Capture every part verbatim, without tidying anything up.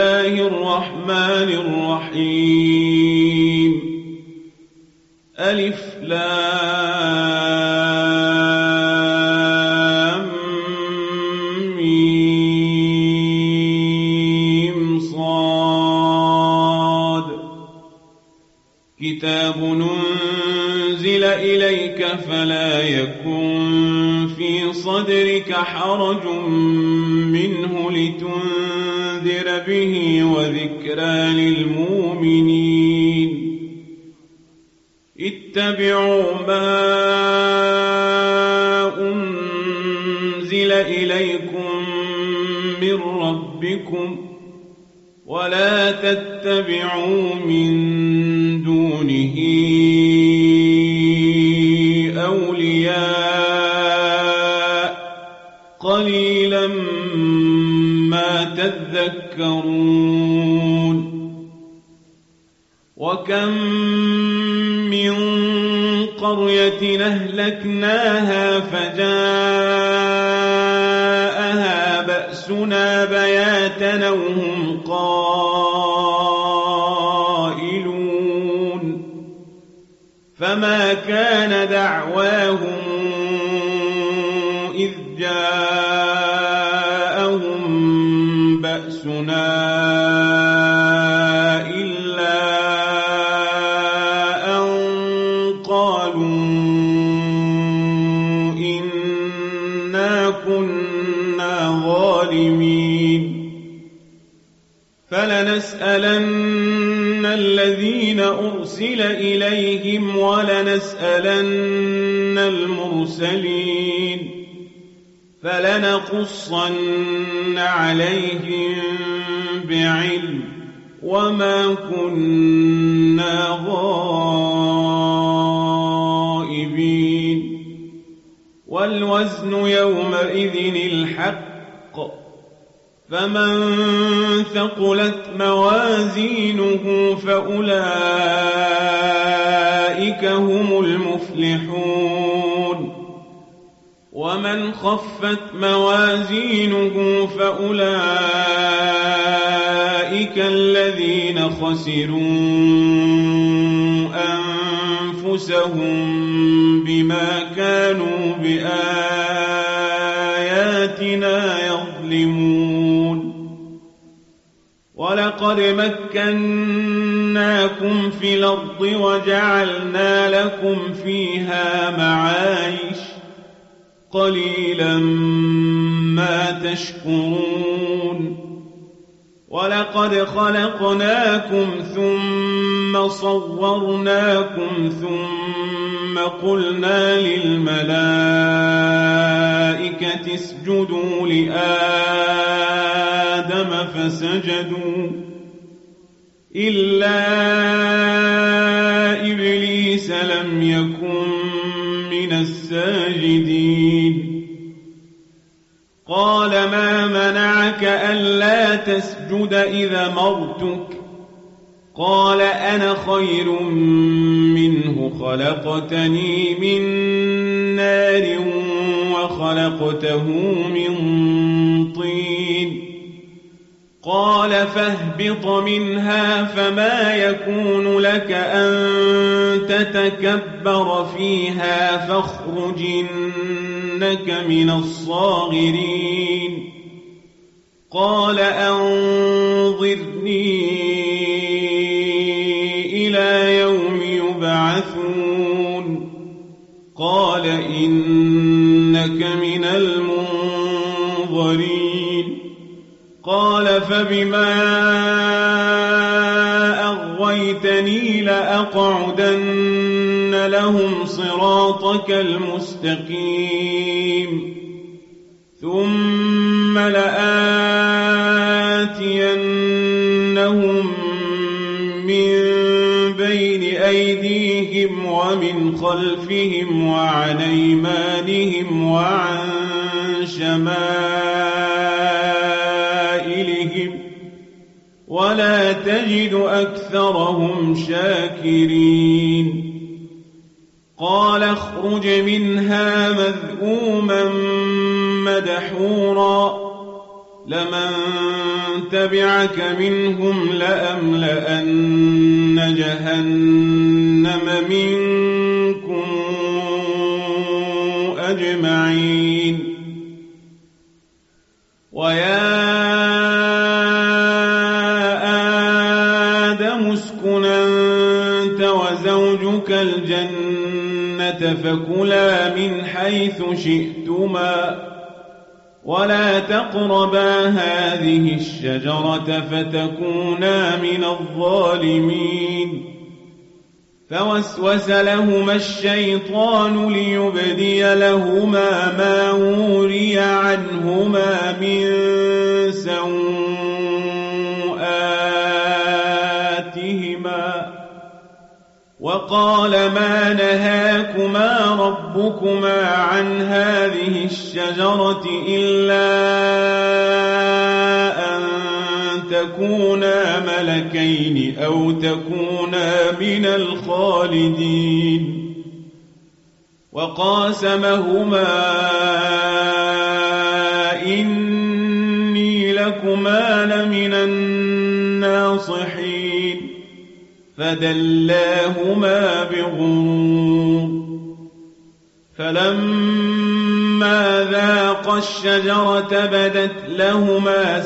الله الرحمن الرحيم ألف لام ميم صاد كتاب أنزل إليك فلا يكن في صدرك حرج منه لتنذر به وذكرى للمؤمنين اتبعوا ما أنزل إليكم من ربكم ولا تتبعوا من دونه أولياء قليلا ما تذكرون وكم من قرية أهلكناها فجاءها بأسنا بياتا وهم قائلون فما كان دعواهم إذ جاءهم بأسنا فلنسألن الذين أرسل إليهم ولنسألن المرسلين فلنقصن عليهم بعلم وما كنا غائبين والوزن يومئذ الحق فمن ثقلت موازينه فأولئك هم المفلحون ومن خفت موازينه فأولئك الذين خسروا أنفسهم بما كانوا بآياتنا يظلمون ولقد مكناكم في الأرض وجعلنا لكم فيها معايش قليلا ما تشكرون ولقد خلقناكم ثم صورناكم ثم قلنا للملائكة اسجدوا لآدم فسجدوا إلا إبليس لم يكن من الساجدين قال ما منعك ألا تسجد إذا مرتك قال أنا خير منه خلقتني من نار وخلقته من طين قال فاهبط منها فما يكون لك أن تتكبر فيها فاخرج إنك من الصاغرين قال أنظرني إلى يوم يبعثون قال إنك من المنظرين قال فبما أغويتني لأقعدن لهم صراطك المستقيم ثم لآتينهم من بين أيديهم ومن خلفهم وعن أيمانهم وعن شمائلهم ولا تجد أكثرهم شاكرين قال اخرج منها مذءوما مدحورا لمن تبعك منهم لأملأن جهنم منكم أجمعين ويا آدم اسكن أنت وزوجك الجنة فكلا من حيث شئتما ولا تقربا هذه الشجرة فتكونا من الظالمين فوسوس لهما الشيطان ليبدي لهما ما وري عنهما من سوآتهما وقال ما نهاكما ربكما عن هذه الشجرة إلا أن تكونا ملكين أو تكونا من الخالدين وقاسمهما إني لكما لمن الناصحين فدلاهما بغرور فلما ذاقا الشجرة بدت لهما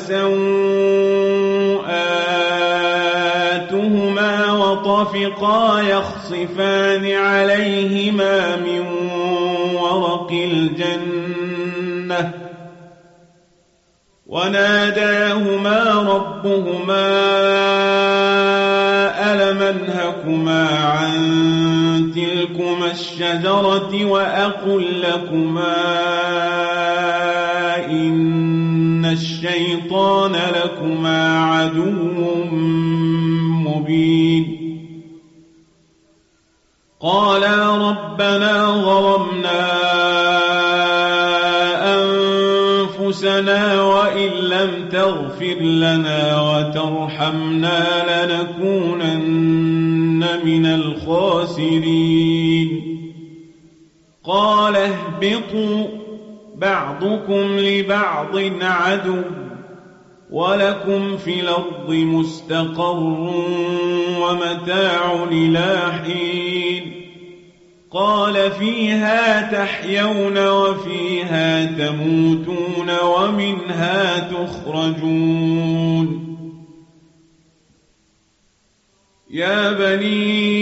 سوآتهما وطفقا يخصفان عليهما من ورق الجنة وناداهما ربهما ألم أنهكما عن تلكما الشجرة وأقل لكما إن الشيطان لكما عدو مبين قالا ربنا ظلمنا أنفسنا وإن لم تغفر لنا وترحمنا لنكونن من الخاسرين قال اهبطوا بعضكم لبعض عدو ولكم في الأرض مستقر ومتاع إلى حين قال فيها تحيون وفيها تموتون ومنها تخرجون يا بني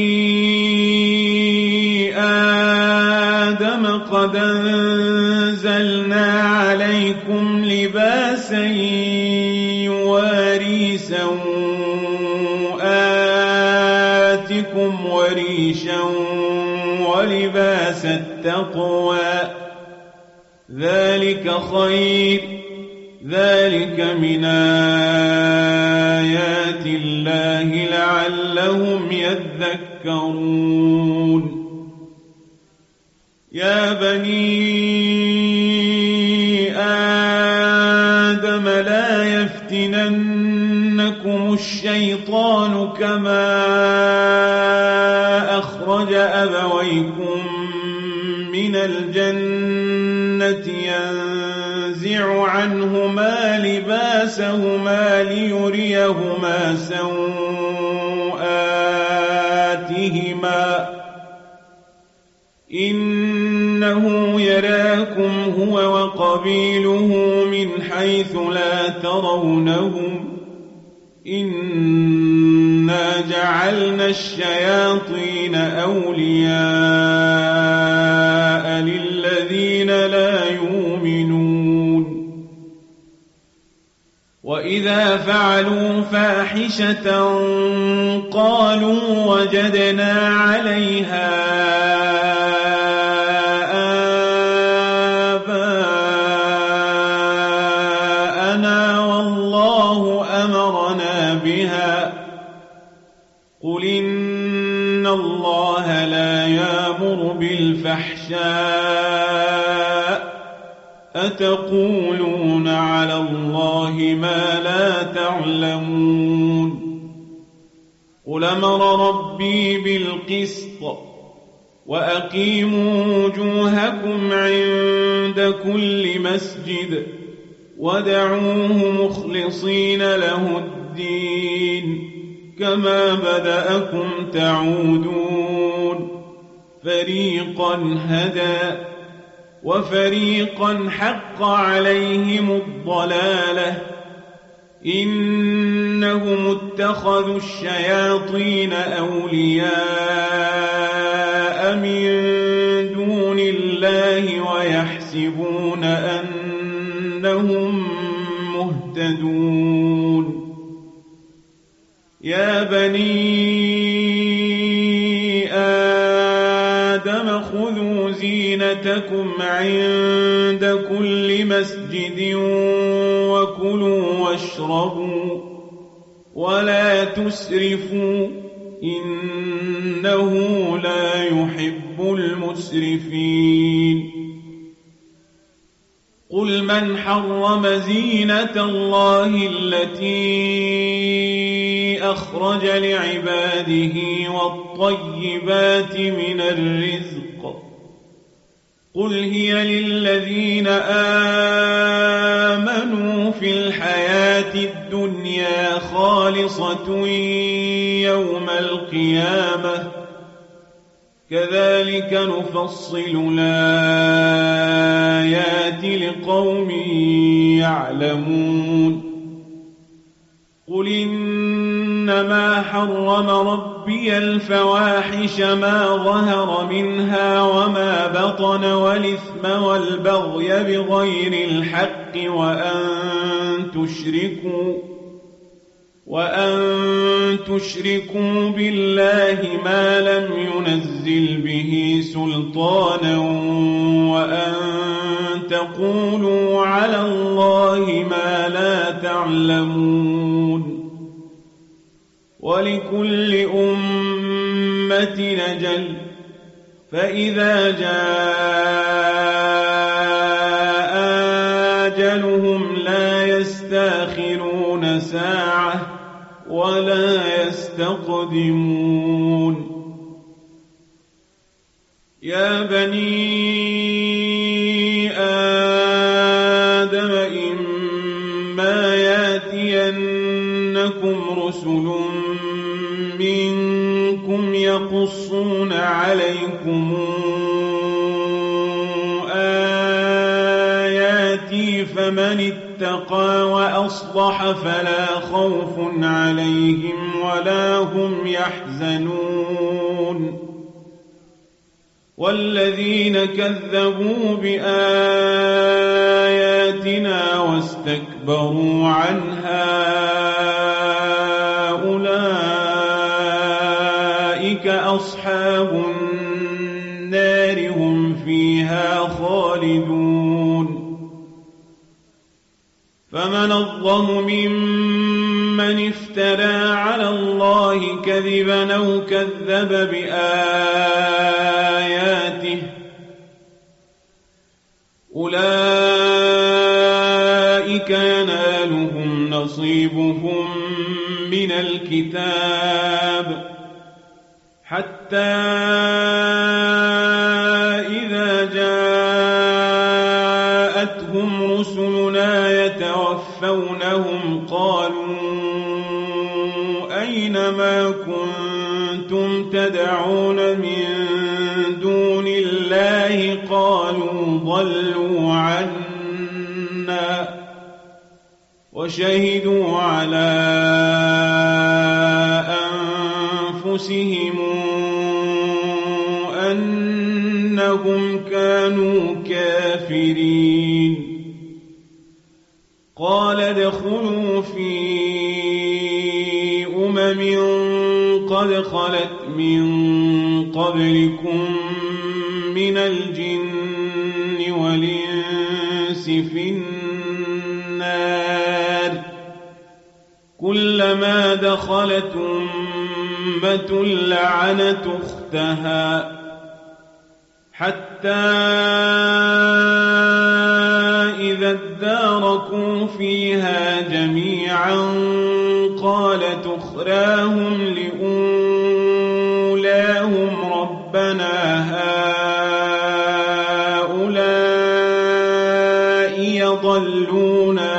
آدم قد أنزلنا عليكم لباسا يواري سوآتكم وريشا ولباس التقوى ذلك خير ذلك من آيات الله لعلهم يذكرون يا بني آدم لا يفتننكم الشيطان كما أخرج أبويكم من الجنة ينزع عنهما لباسهما ليريهما سوآتهما إنه يراكم هو وقبيله من حيث لا ترونهم إنا جعلنا الشياطين أولياء للذين لا يؤمنون وإذا فعلوا فاحشة قالوا وجدنا عليها آباءنا والله أمرنا بها قل إن الله لا يأمر بالفحشاء أتقولون على الله ما لا تعلمون قل أمر ربي بالقسط وأقيموا وجوهكم عند كل مسجد وادعوه مخلصين له الدين كما بدأكم تعودون فريقا هدى وفريقا حق عليهم الضلالة إنهم اتخذوا الشياطين أولياء من دون الله ويحسبون أنهم مهتدون يا بني آدم خذوا زينتكم عند كل مسجد وكلوا واشربوا ولا تسرفوا إنه لا يحب المسرفين قل من حرم زينة الله التي أخرج لعباده والطيبات من الرزق قل هي للذين آمنوا في الحياة الدنيا خالصة يوم القيامة كذلك نفصل الآيات لقوم يعلمون قل إنما حرم ربي الفواحش ما ظهر منها وما بطن والإثم والبغي بغير الحق وأن تشركوا وأن تشركوا بالله ما لم ينزل به سلطانا وأن تقولوا على الله ما لا تعلمون ولكل أمة أجل فإذا جاء أجلهم لا يستأخرون ساعة ولا يستقدمون يا بني آدم إما ياتينكم رسل منكم يقصون عليكم آياتي فمن اتقى وأصلح فلا خوف عليهم ولا هم يحزنون والذين كذبوا بآياتنا واستكبروا عنها أولئك أصحاب النار هم فيها خالدون فمن الظلم ممن افترى على الله كذبا أو كذب بآياته أولئك ينالهم نصيبهم من الكتاب حتى إذا جاءتهم رسلنا يتوفونهم قالوا أين ما كنتم تدعون من دون الله قالوا ضلوا عنا وشهدوا على أنفسهم أنهم كانوا كافرين قال ادخلوا في أمم قد خلت من قبلكم من الجن والإنس في النار كلما دخلت أمة لعنت أختها حتى إذا اداركوا فيها جميعا قالت أخراهم لأولاهم ربنا هؤلاء يضلون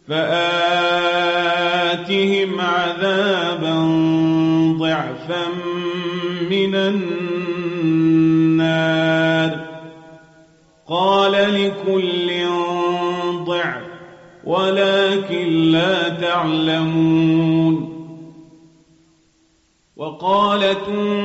فآتهم عذابا ضعفا من النار. قال لكل ضعف ولكن لا تعلمون. وقالت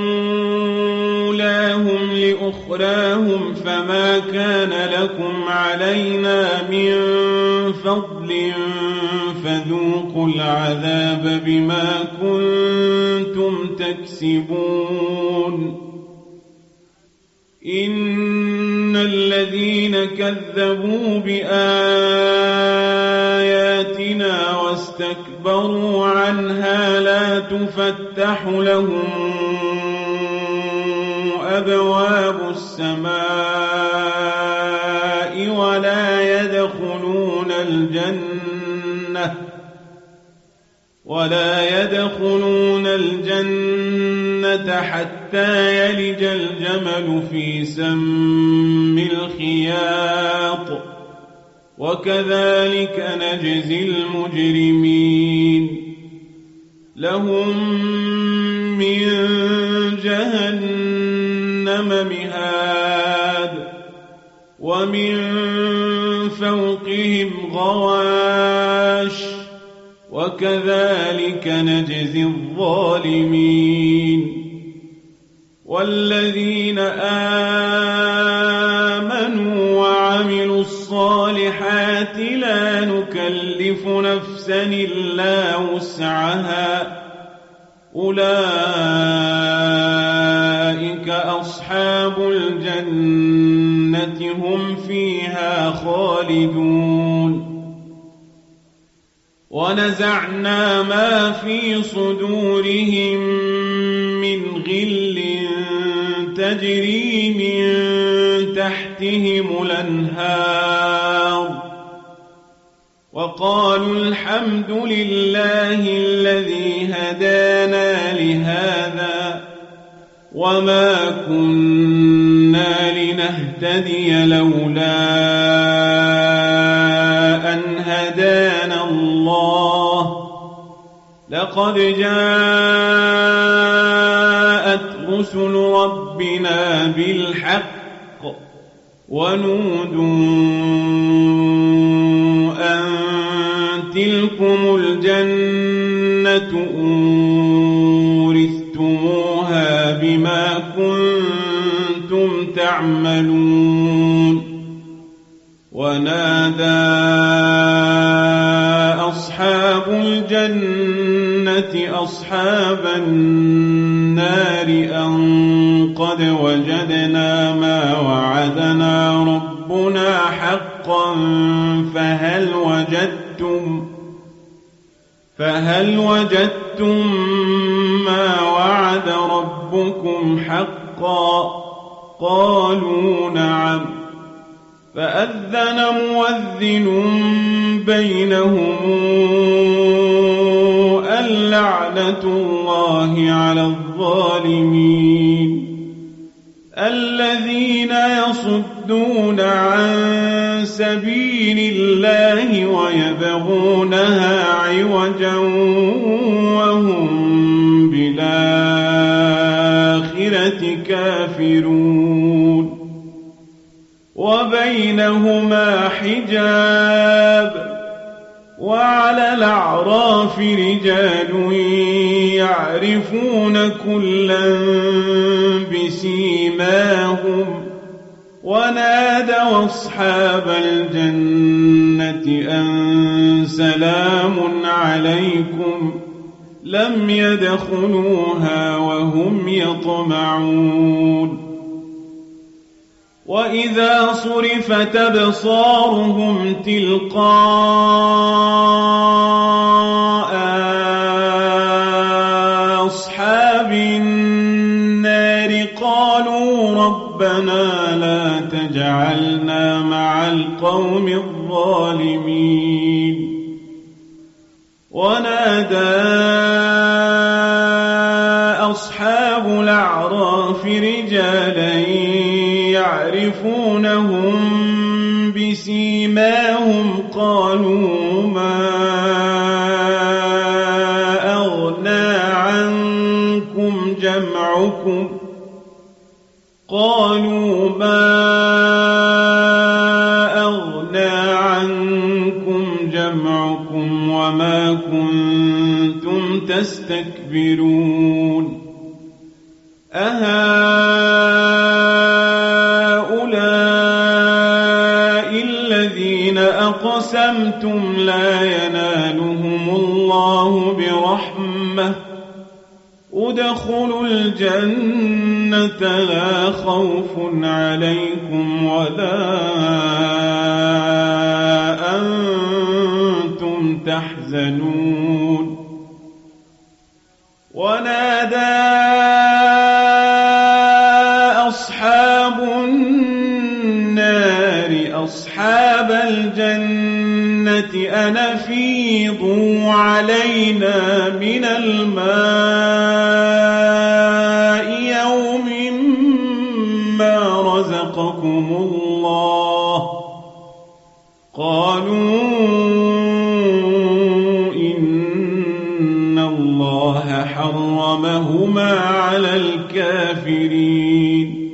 أولاهم لأخراهم فما كان لكم علينا من فضل فذوقوا العذاب بما كنتم تكسبون. إن الذين كذبوا بآياتنا واستكبروا عنها لا تفتح لهم أبواب السماء ولا يدخلون الجنة ولا يدخلون الجنة حتى يلج الجمل في سم الخياط وكذلك نجزي المجرمين. لهم من جهنم مهاد ومن فوقهم غواش وكذلك نجزي الظالمين. والذين آمنوا وعملوا الصالحات لا نكلف نفسا إلا وسعها أولئك أصحاب الجنة هم فيها خالدون. ونزعنا ما في صدورهم من غل تجري من تحتهم الأنهار وقالوا الحمد لله الذي هدانا لهذا وما كنا لنهتدي لولا أن هدانا الله لقد جاءت رسل ربنا بالحق ونودوا أن تلكم الجنة أورثتموها بما كنتم تعملون. ونادى أصحاب الجنة أصحاب النار أن قد وجدنا ما وعدنا ربنا حقا فهل وجدتم فهل وجدتم ما وعد ربكم حقا قالوا نعم. فأذن مؤذن بينهم اللعنة الله على الظالمين الذين يصدون عن سبيل الله ويبغونها عوجا وهم بالآخرة كافرون. وبينهما حجاب وعلى الأعراف رجال يعرفون كلا بسيماهم ونادوا أصحاب الجنة أن سلام عليكم لم يدخلوها وهم يطمعون. وإذا صرفت أبصارهم تلقاء أصحاب النار قالوا ربنا لا تجعلنا مع القوم الظالمين. ونادى أصحاب الأعراف رجالا يعرفونهم بسيماهم قالوا ما جمعكم قالوا ما أغنى عنكم جمعكم وما كنتم تستكبرون أهؤلاء الذين أقسمتم لا ينالهم الله برحمة ادخلوا الجنة لا خوف عليكم ولا أنتم تحزنون ونادى أصحاب النار أصحاب الجنة أن أفيضوا علينا من الماء يوم ما رزقكم الله قالوا إن الله حرمهما على الكافرين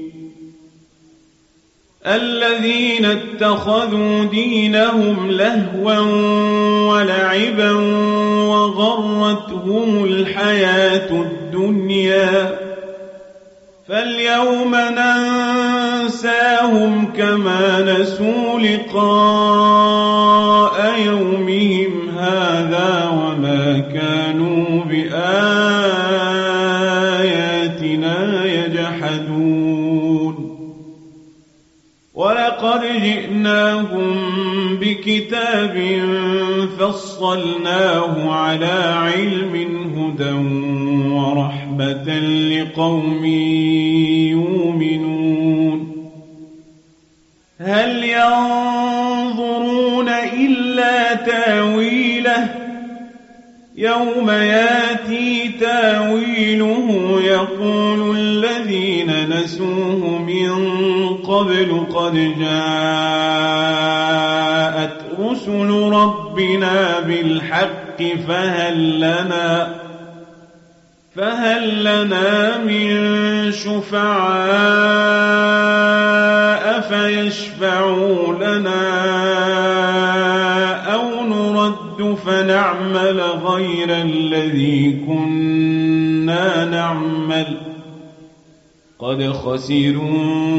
الذين اتخذوا دينهم لهوا ولعبا وغرتهم الحياة الدنيا فاليوم ننساهم كما نسوا لقاء يومهم هذا وما كانوا بآياتنا يجحدون ولقد جئناهم بكتاب فصلناه على علم هدى ورحمة لقوم يؤمنون هل ينظرون إلا تاويله يوم ياتي تاويله يقول الذين نسوه من قبل قد جاءت رسل ربنا بالحق فهل لنا فهل لنا من شفعاء فيشفعوا لنا أو نرد فنعمل غير الذي كنا نعمل قد خسروا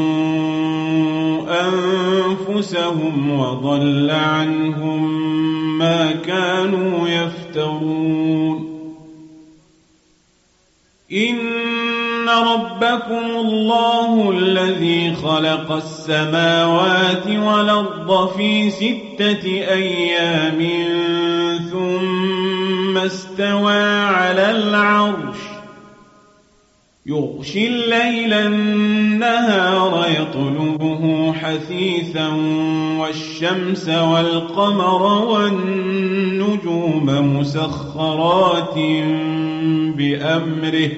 أنفسهم وضل عنهم ما كانوا يفترون إن ربكم الله الذي خلق السماوات والأرض في ستة أيام ثم استوى على العرش يغشي الليل النهار يطلبه حثيثا والشمس والقمر والنجوم مسخرات بأمره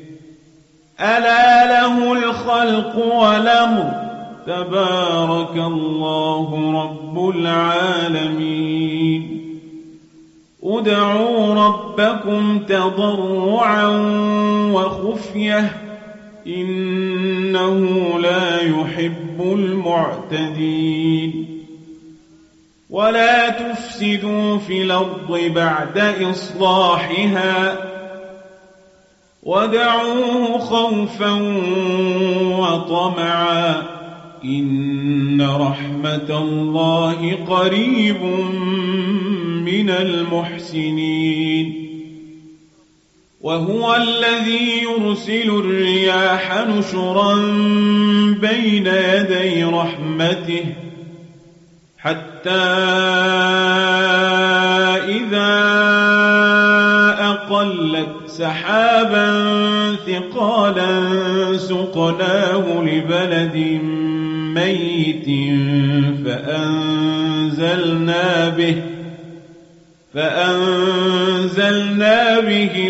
ألا له الخلق والأمر تبارك الله رب العالمين ادعوا ربكم تضرعا وخفية إنه لا يحب المعتدين ولا تفسدوا في الأرض بعد إصلاحها ودعوه خوفا وطمعا إن رحمة الله قريب من المحسنين وهو الذي يرسل الرياح نشرا بين يدي رحمته حتى إذا أقلت سحابا ثقالا سقناه لبلد ميت فأنزلنا به فأنزلنا به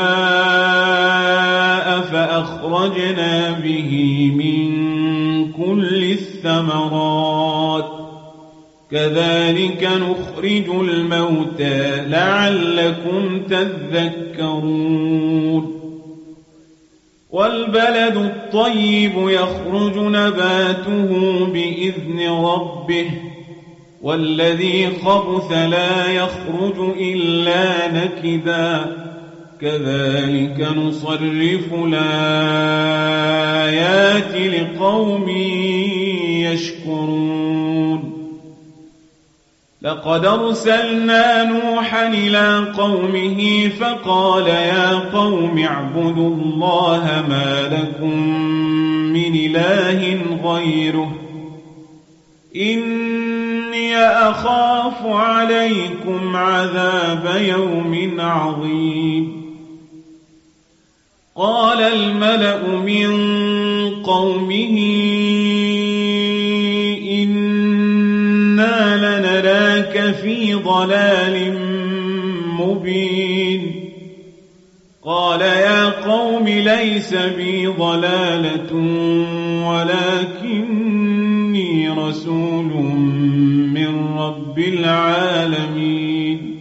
الماء فأخرجنا به من كل الثمرات كذلك نخرج الموتى لعلكم تذكرون والبلد الطيب يخرج نباته بإذن ربه والذي خبث لا يخرج إلا نكدا كذلك نصرف الآيات لقوم يشكرون لقد أرسلنا نوحا إلى قومه فقال يا قوم اعبدوا الله ما لكم من إله غيره إني أخاف عليكم عذاب يوم عظيم قال الملأ من قومه إنا لنراك في ضلال مبين قال يا قوم ليس بي ضلالة ولكني رسول من رب العالمين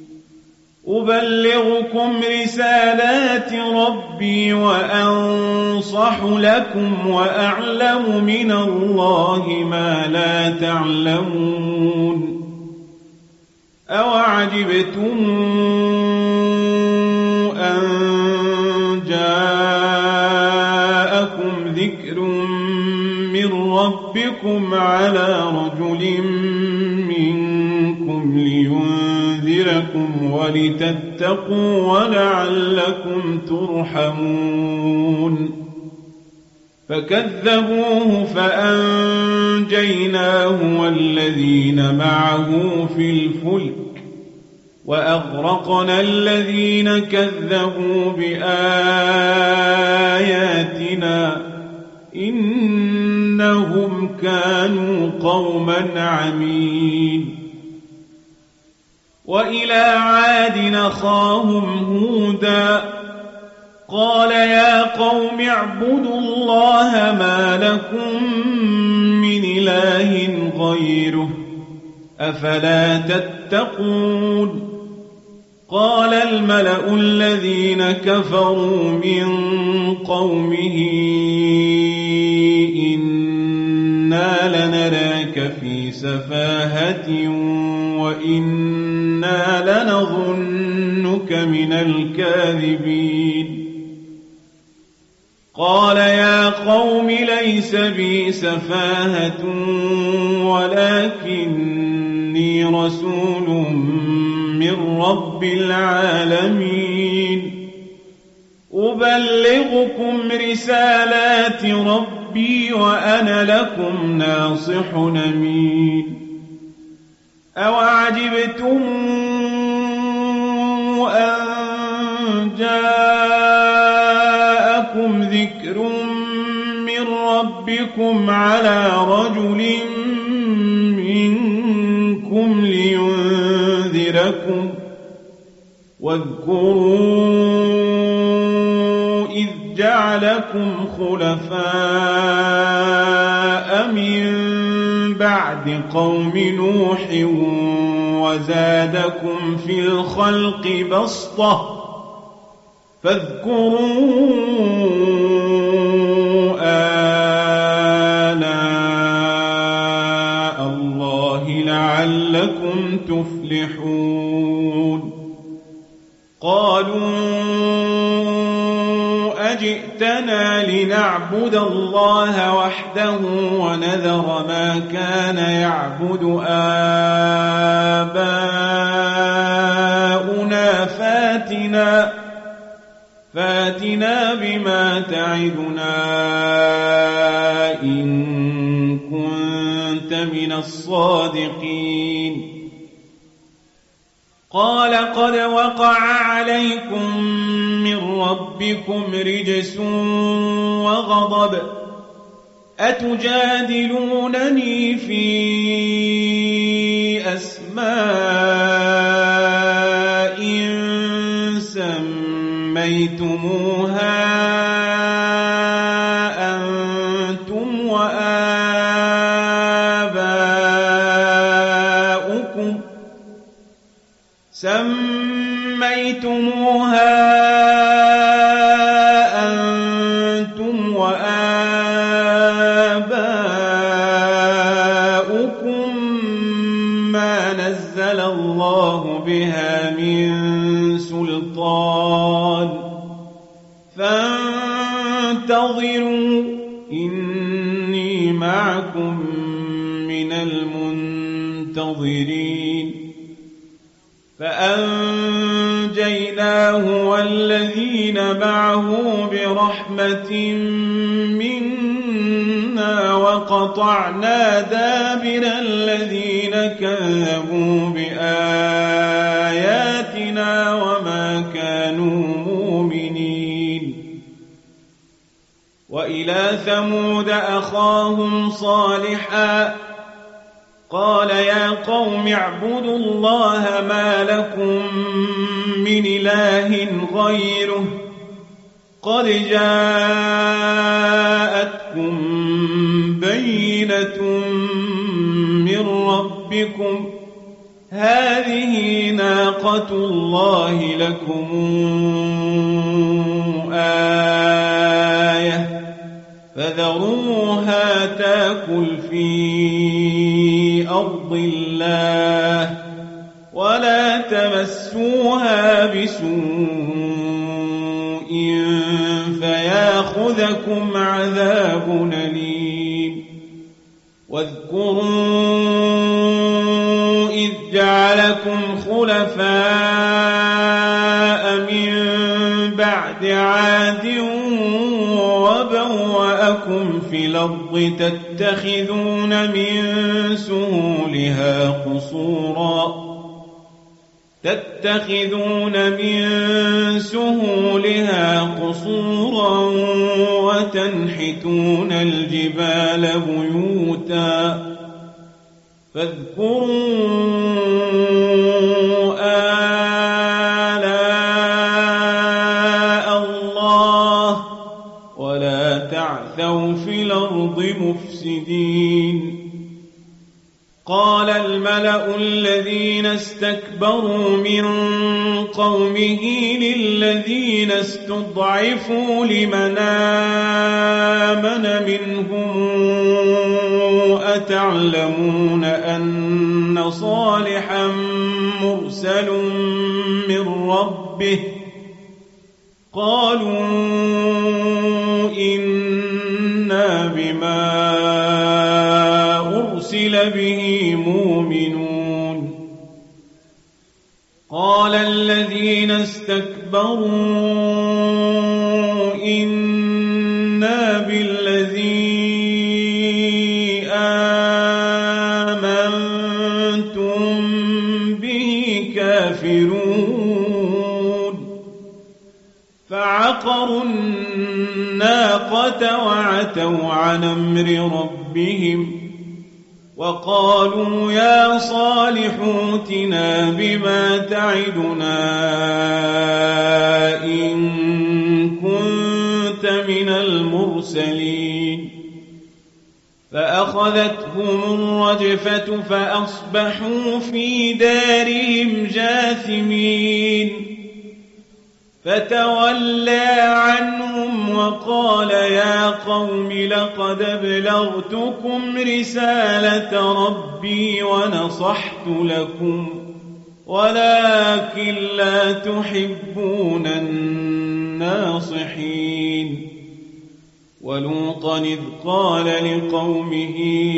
أبلغكم رسالات ربي وأنصح لكم وأعلم من الله ما لا تعلمون أوعجبتم أن جاءكم ذكر من ربكم على رجل منكم لينذركم ولتتقوا ولعلكم ترحمون فكذبوه فأنجيناه والذين معه في الفلك وأغرقنا الذين كذبوا بآياتنا إنهم كانوا قوما عمين وإلى عاد أخاهم هودا قال يا قوم اعبدوا الله ما لكم من إله غيره أفلا تتقون قال الملأ الذين كفروا من قومه إنا لنراك في سفاهة وإنا لنظنك من الكاذبين قال يا قوم ليس بي سفاهة ولكني رسول من رب العالمين أبلغكم رسالات ربي وأنا لكم ناصح أمين أوعجبتم أن جاءكم ذكر من ربكم على رجل منكم لينذركم واذكروا إذ جعلكم خلفاء من بعد قوم نوح وزادكم في الخلق بسطة فاذكروا آلاء الله لعلكم تفلحون قالوا أجئتنا لنعبد الله وحده ونذر ما كان يعبد آباؤنا فاتنا فاتنا بما تعدنا إن كنت من الصادقين قال قد وقع عليكم من ربكم رجس وغضب أتجادلونني في أسماء سميتموها أنتم وآباؤكم سميتموها الله بها من سلطان فانتظروا إني معكم من المنتظرين فأنجيناه والذين معه برحمة منا وقطعنا دابر الذين كذبوا بآياتنا وما كانوا مؤمنين وإلى ثمود أخاهم صالحا قال يا قوم اعبدوا الله ما لكم من إله غيره قد جاءتكم بينة من ربكم هذه ناقة الله لكم آية فذروها تاكل في أرض الله ولا تمسوها بسوء فياخذكم عذاب أليم واذكروا إذ جعلكم خلفاء من بعد عاد وبوأكم في الأرض تتخذون من سهولها قصورا تتخذون من سهولها قصورا وتنحتون الجبال بيوتا فاذكروا آلاء الله ولا تعثوا في الأرض مفسدين قال الملأ الذين استكبروا من قومه للذين استضعفوا لمن آمن منهم أتعلمون أن صالحا مرسل من ربه قالوا إنا بما أرسل به مؤمنون قال الذين استكبروا إنا بالذي آمنتم به كافرون فعقروا الناقة وعتوا عن أمر ربهم وقالوا يا صالح ائتنا بما تعدنا إن كنت من المرسلين فأخذتهم الرجفة فأصبحوا في دارهم جاثمين فتولى عنهم وقال يا قوم لقد أبلغتكم رسالة ربي ونصحت لكم ولكن لا تحبون الناصحين ولوطا إذ قال لقومه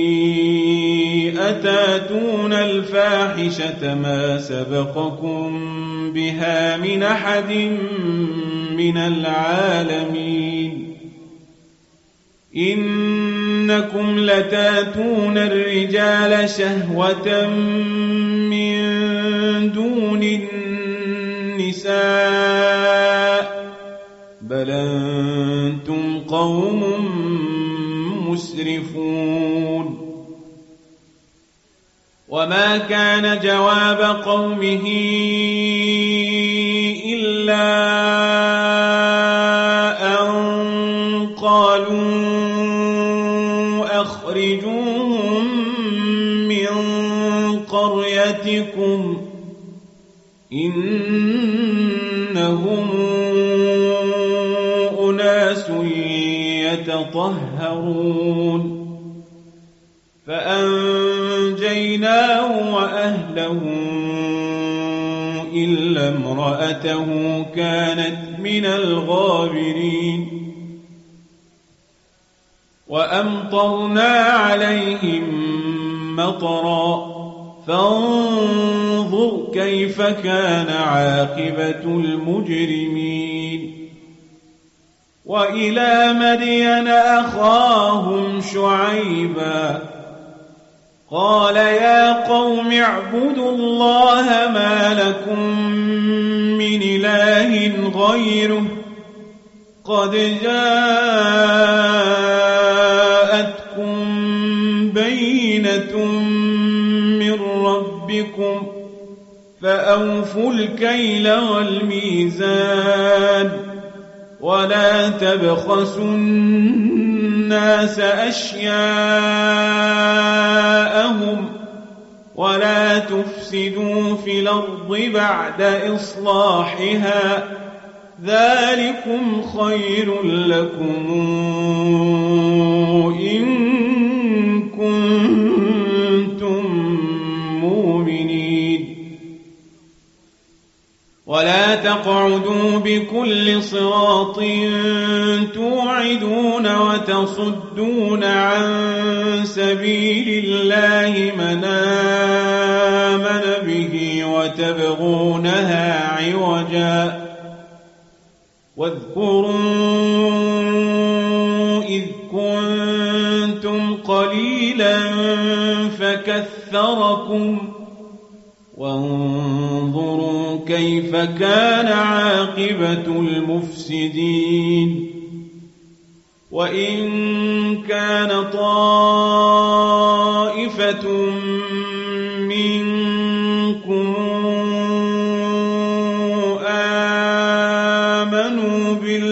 أتاتون الفاحشة ما سبقكم بها من أحد من العالمين إنكم لتاتون الرجال شهوة من دون النساء بل أنتم قوم مسرفون وما كان جواب قومه إلا أن قالوا أخرجوهم من قريتكم إنهم أناس يتطهرون فأنجيناه وأهله إلا امرأته كانت من الغابرين وأمطرنا عليهم مطرا فانظر كيف كان عاقبة المجرمين وإلى مدين أخاهم شعيبا قال يا قوم اعبدوا الله ما لكم من إله غيره قد جاءتكم بينة من ربكم فأوفوا الكيل والميزان ولا تبخسوا الناس أشياءهم ولا تفسدوا في الأرض بعد إصلاحها ذلكم خير لكم إن كنتم مؤمنين ولا تقعدوا بكل صراط توعدون وتصدون عن سبيل الله من آمن به وتبغونها عوجا واذكروا إذ كنتم قليلا فكثركم وانظروا كيف كان عاقبة المفسدين وإن كان طائفة منكم آمنوا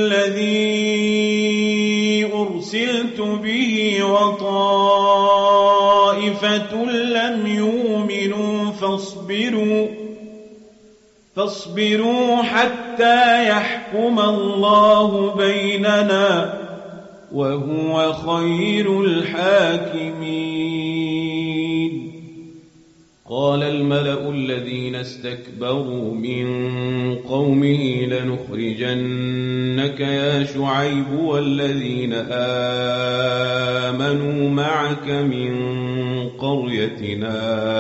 بالذي أرسلت به وطائفة لم يؤمنوا فاصبروا فاصبروا حتى يحكم الله بيننا وهو خير الحاكمين قال الملأ الذين استكبروا من قومه لنخرجنك يا شعيب والذين آمنوا معك من قريتنا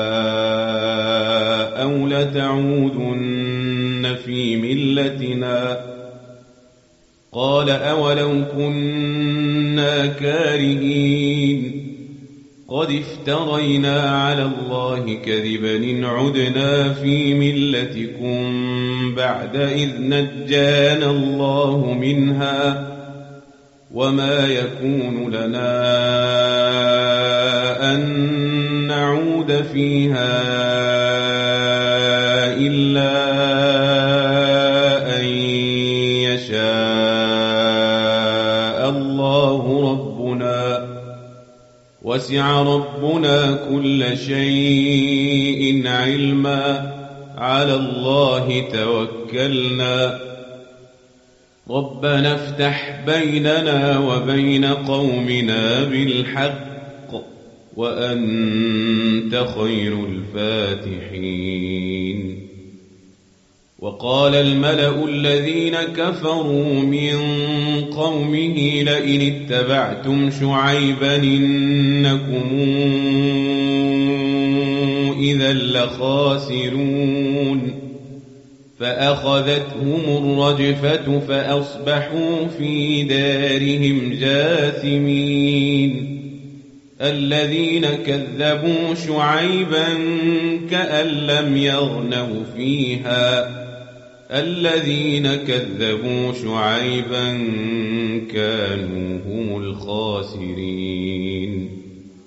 أو لتعودن في ملتنا قال أولو كنا كارهين قد افترينا على الله كذبا إن عدنا في ملتكم بعد إذ نجانا الله منها وما يكون لنا أن نعود فيها إلا أن يشاء الله ربنا وسع ربنا كل شيء علما على الله توكلنا ربنا افتح بيننا وبين قومنا بالحق وأنت خير الفاتحين وقال الملأ الذين كفروا من قومه لئن اتبعتم شعيبا إنكم إذا لخاسرون فأخذتهم الرجفة فأصبحوا في دارهم جاثمين الذين كذبوا شعيبا كأن لم يغنوا فيها الذين كذبوا شعيبا كانوا هم الخاسرين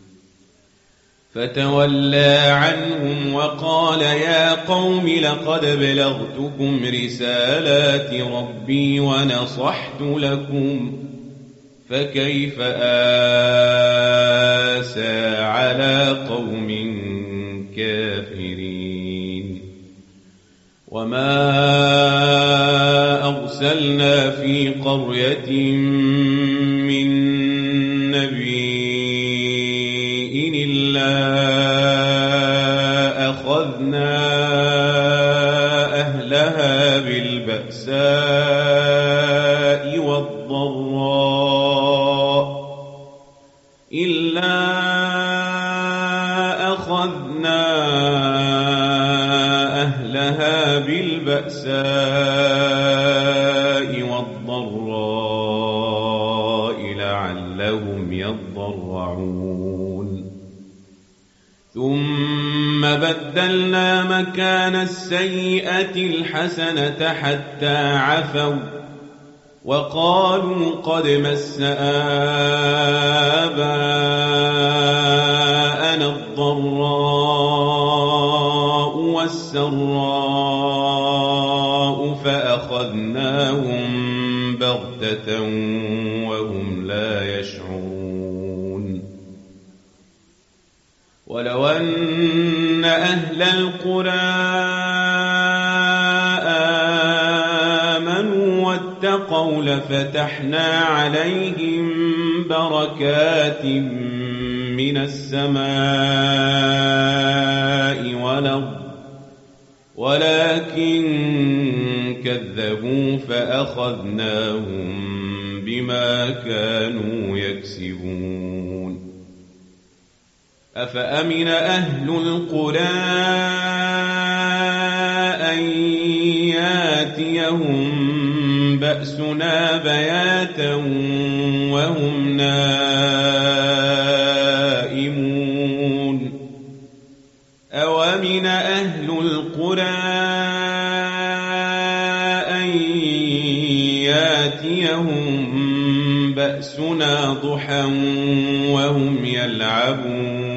فتولى عنهم وقال يا قوم لقد بلغتكم رسالات ربي ونصحت لكم فكيف آسى على قوم كافرين وما أرسلنا في قرية من نبي إلا أخذنا بالبأساء والضراء إلا أخذنا أهلها بالبأساء والضراء لعلهم يضرعون ثم بدلنا مكان السيئة الحسنة حتى عفوا وقالوا قد مس آباءنا الضراء والسراء فأخذناهم بغتة وهم لا يشعرون ولو أن أهل القرى آمنوا واتقوا لفتحنا عليهم بركات من السماء والأرض ولكن كذبوا فأخذناهم بما كانوا يكسبون أفأمن أهل القرى أن ياتيهم بأسنا بياتا وهم نائمون أومن أهل القرى أن ياتيهم بأسنا ضحى وهم يلعبون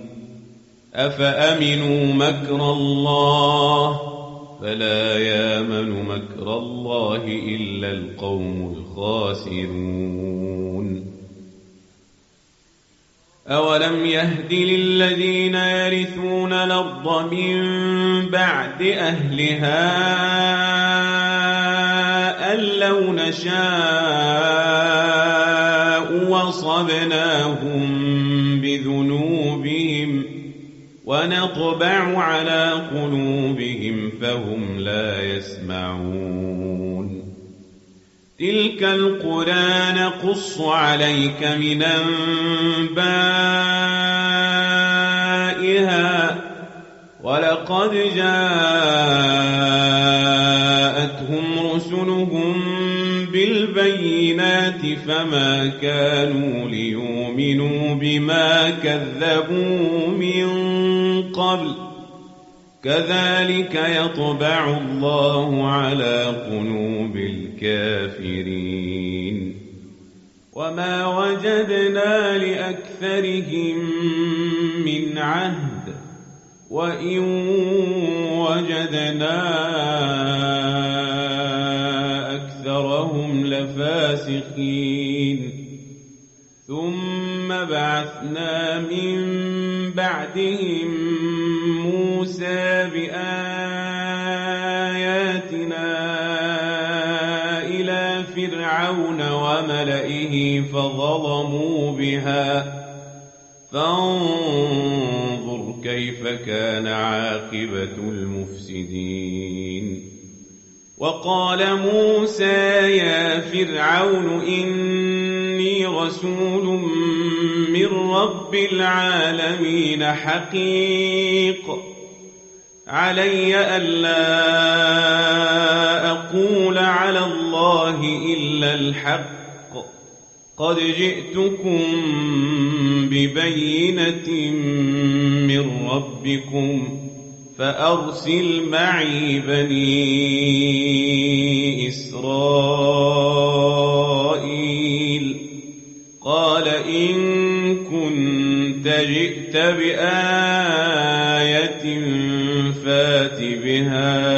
أفأمنوا مكر الله فلا يامن مكر الله إلا القوم الخاسرون أولم يهد للذين يرثون الأرض من بعد أهلها أن لو نشاء وصبناهم بذنوبهم ونطبع على قلوبهم فهم لا يسمعون تلك القرى نقص عليك من أنبائها ولقد جاءتهم رسلهم بالبينات فما كانوا ليؤمنوا بما كذبوا من قبل كذلك يطبع الله على قلوب الكافرين وما وجدنا لأكثرهم من عهد وإن وجدنا أكثرهم لفاسقين ثم بعثنا من بعدهم موسى بآياتنا إلى فرعون وملئه فظلموا بها فانظر كيف كان عاقبة المفسدين وقال موسى يا فرعون إني رسول من رب العالمين حقيق علي ألا أقول على الله إلا الحق قد جئتكم ببينة من ربكم فأرسل معي بني إسرائيل قال إن كنت جئت بآية فات بها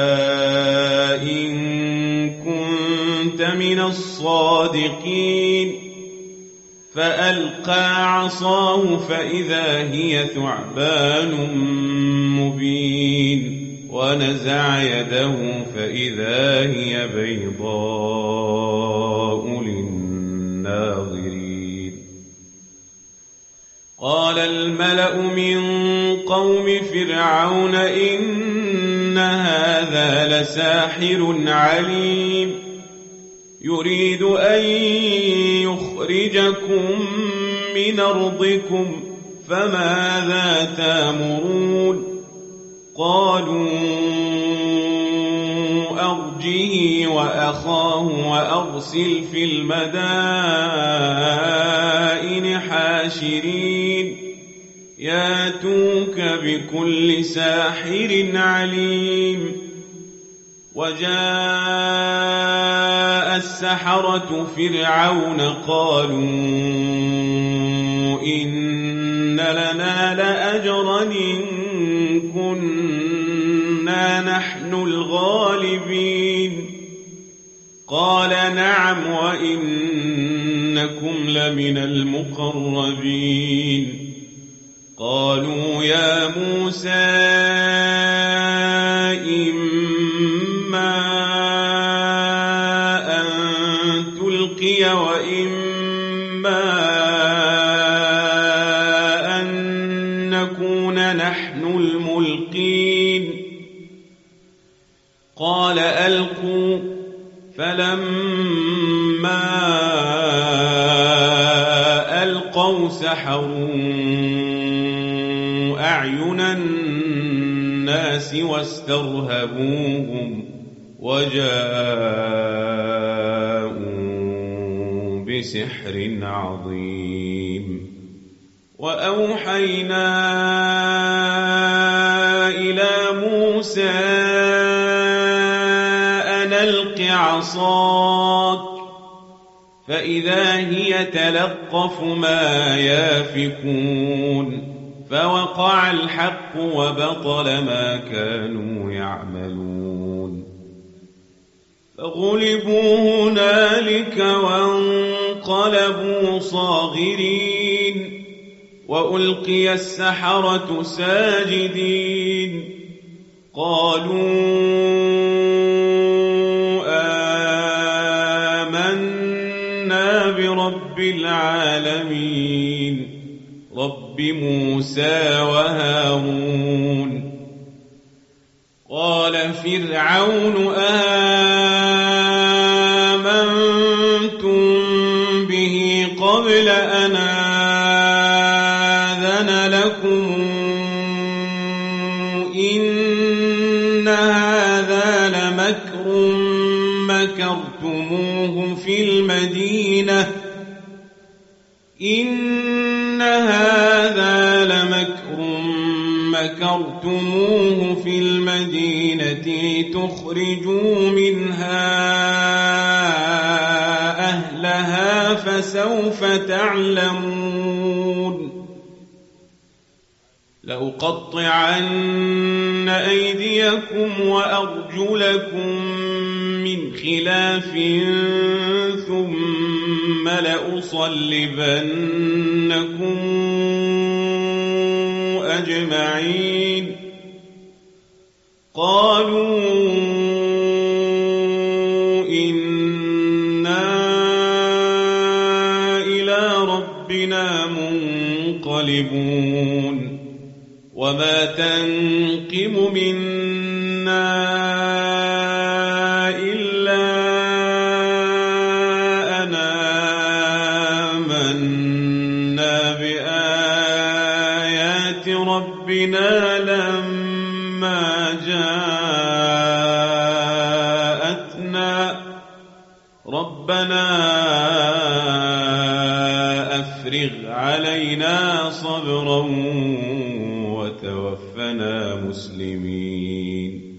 إن كنت من الصادقين فألقى عصاه فإذا هي ثعبان مبين ونزع يده فإذا هي بيضاء للناظرين قال الملأ من قوم فرعون إن هذا هذا لساحر عليم يريد أن يخرجكم من أرضكم فماذا تأمرون قالوا أرجه وأخاه وأرسل في المدائن حاشرين ياتوك بكل ساحر عليم وجاء السحرة فرعون قالوا إن لنا لأجرا إن كنا نحن الغالبين قال نعم وإنكم لمن المقربين قالوا يا موسى إما أن تلقي وإما أن نكون نحن الملقين قال ألقوا فلما ألقوا سحروا أعين الناس واسترهبوهم وجاءوا بسحر عظيم وأوحينا إلى موسى أن ألق عصاك فإذا هي تلقف ما يافكون فوقع الحق وبطل ما كانوا يعملون فغلبوا هنالك وانقلبوا صاغرين وألقي السحرة ساجدين قالوا آمنا برب العالمين رب موسى وهارون قال فرعون آمنتم به قبل أن آذن لكم إن هذا لمكر مكرتموه في المدينة إن هذا لمكر مكرتموه في المدينة تخرجوا منها أهلها فسوف تعلمون لأقطعن أيديكم وأرجلكم من خلاف ثم لأصلبنكم أجمعين قالوا إنا إلى ربنا منقلبون وما تنقم منا إلا أن آمنا بآيات ربنا لما جاءتنا ربنا أفرغ علينا صبرا وتوفنا مسلمين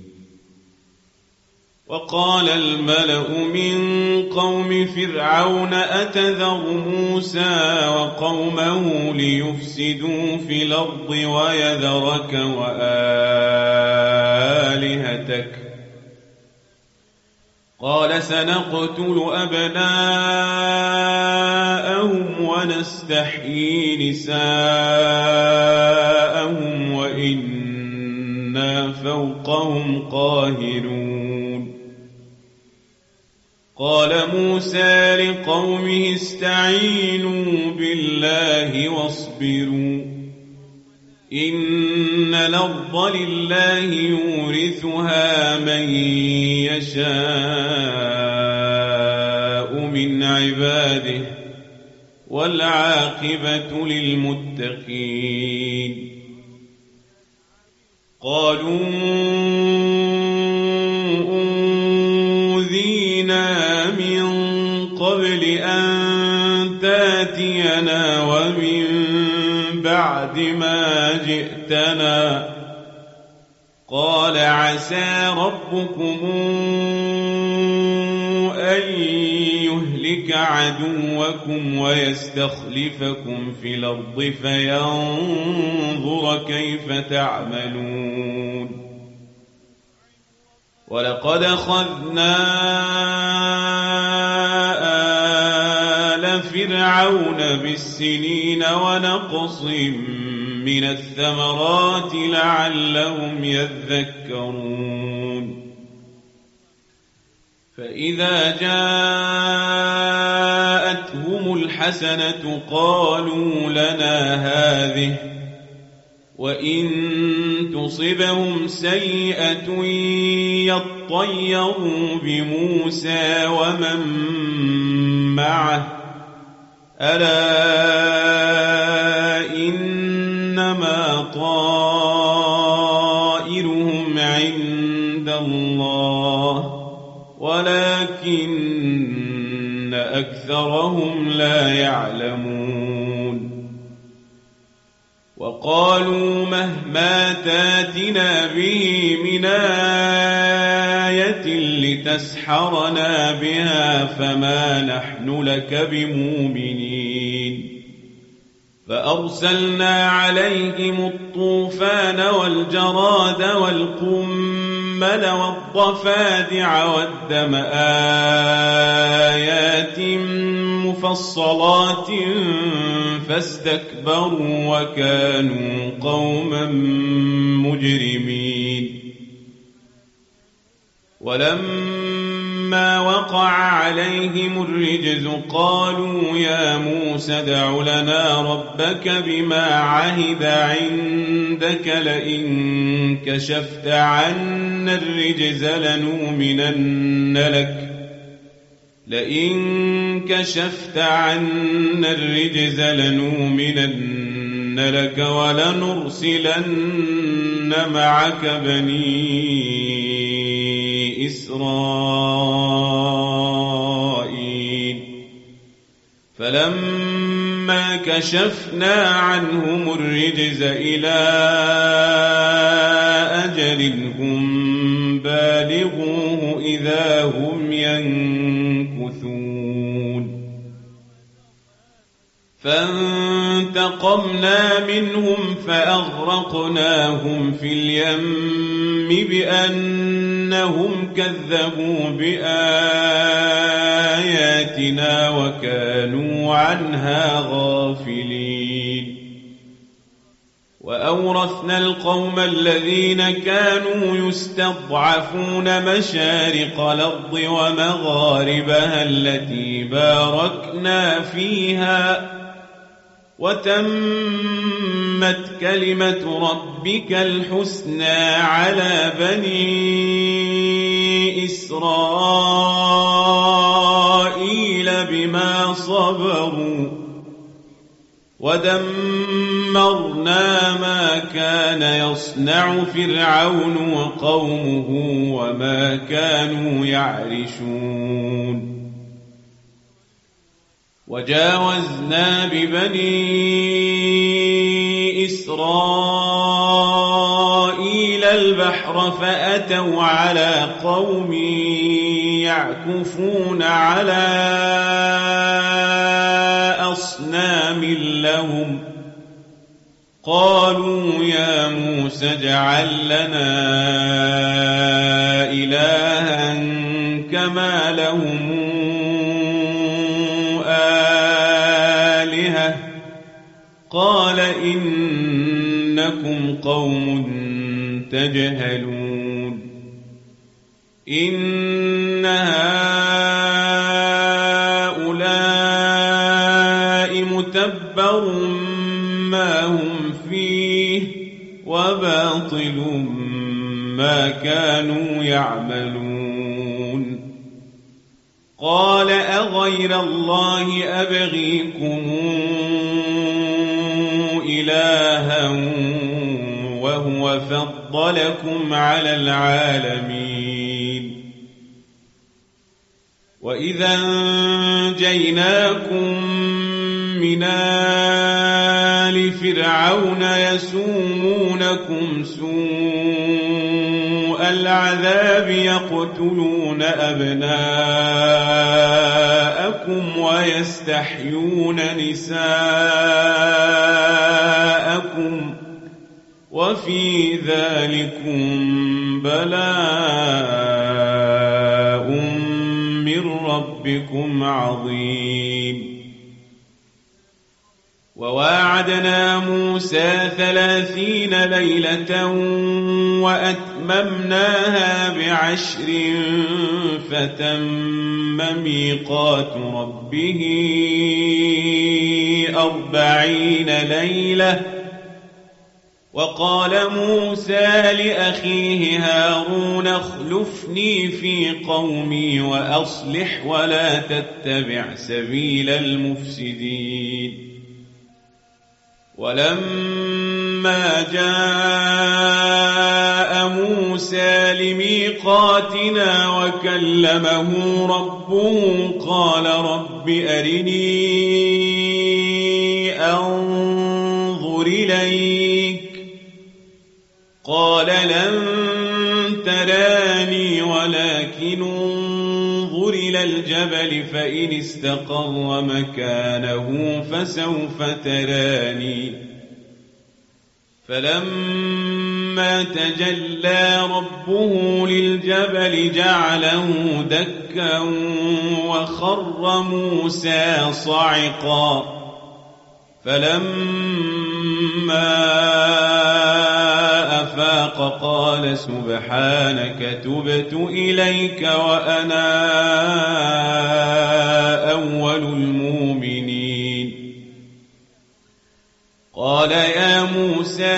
وقال الملأ من قوم فرعون أتذر موسى وقومه ليفسدوا في الأرض ويذرك وآلهتك قال سنقتل أبناءهم ونستحيي نساءهم وإنا فوقهم قاهرون قال موسى لقومه استعينوا بالله واصبروا إن الأرض لله يورثها من يشاء من عباده والعاقبة للمتقين. قالوا أوذينا من قبل أن تاتينا ومن بعد ما جئتنا. قال عسى ربكم أن يهلك عدوكم ويستخلفكم في الأرض فينظر كيف تعملون. ولقد أخذنا آل فرعون بالسنين ونقص من الثمرات لعلهم يذكرون. فإذا جاءتهم الحسنة قالوا لنا هذه وإن تصبهم سيئة يطيروا بموسى ومن معه ألا إنما طائرهم عند الله ولكن أكثرهم لا يعلمون. وقالوا مهما تاتنا به من آية لتسحرنا بها فما نحن لك بمؤمنين. فأرسلنا عليهم الطوفان والجراد والقمل والضفادع والدم آيات مفصلات فاستكبروا وكانوا قوما مجرمين. ولما وقع عليهم الرجز قالوا يا موسى ادع لنا ربك بما عهد عندك لئن كشفت عنا الرجز لنؤمنن لك لئن كشفت عنا الرجز لنؤمنن لك ولنرسلن معك بني إسرائيل. فلما كشفنا عنهم الرجز إلى أجل هم بالغوه إذا هم ينكثون. فانتقمنا منهم فأغرقناهم في اليم بأنهم كذبوا بآياتنا وكانوا عنها غافلين. وأورثنا القوم الذين كانوا يستضعفون مشارق الأرض ومغاربها التي باركنا فيها وتمت كلمة ربك الحسنى على بني إسرائيل بما صبروا ودمرنا ما كان يصنع فرعون وقومه وما كانوا يعرشون. وجاوزنا ببني إسرائيل البحر فأتوا على قوم يعكفون على أصنام لهم قالوا يا موسى اجعل لنا إلها كما لهم آلهة قال إنكم قوم تجهلون. إن هؤلاء متبر ما هم فيه وباطل ما كانوا يعملون قال أغير الله أبغيكم إلها وهو فضلكم على العالمين وإذا أنجيناكم من آل فرعون يسومونكم سوء العذاب يقتلون أبناءكم ويستحيون نساءكم وفي ذلكم بلاء من ربكم عظيم وواعدنا موسى ثلاثين ليلة وأتممناها بعشر فتم ميقات ربه أربعين ليلة وقال موسى لأخيه هارون اخلفني في قومي وأصلح ولا تتبع سبيل المفسدين ولما جاء موسى لميقاتنا وكلمه ربه قال رب أرني أنظر إليك قال لن تراني ولكن انظر إلى الجبل فإن استقر مكانه فسوف تراني فلما تجلى ربه للجبل جعله دكا وخر موسى صعقا فلما أفاق قال سبحانك تبت إليك وأنا أول المؤمنين قال يا موسى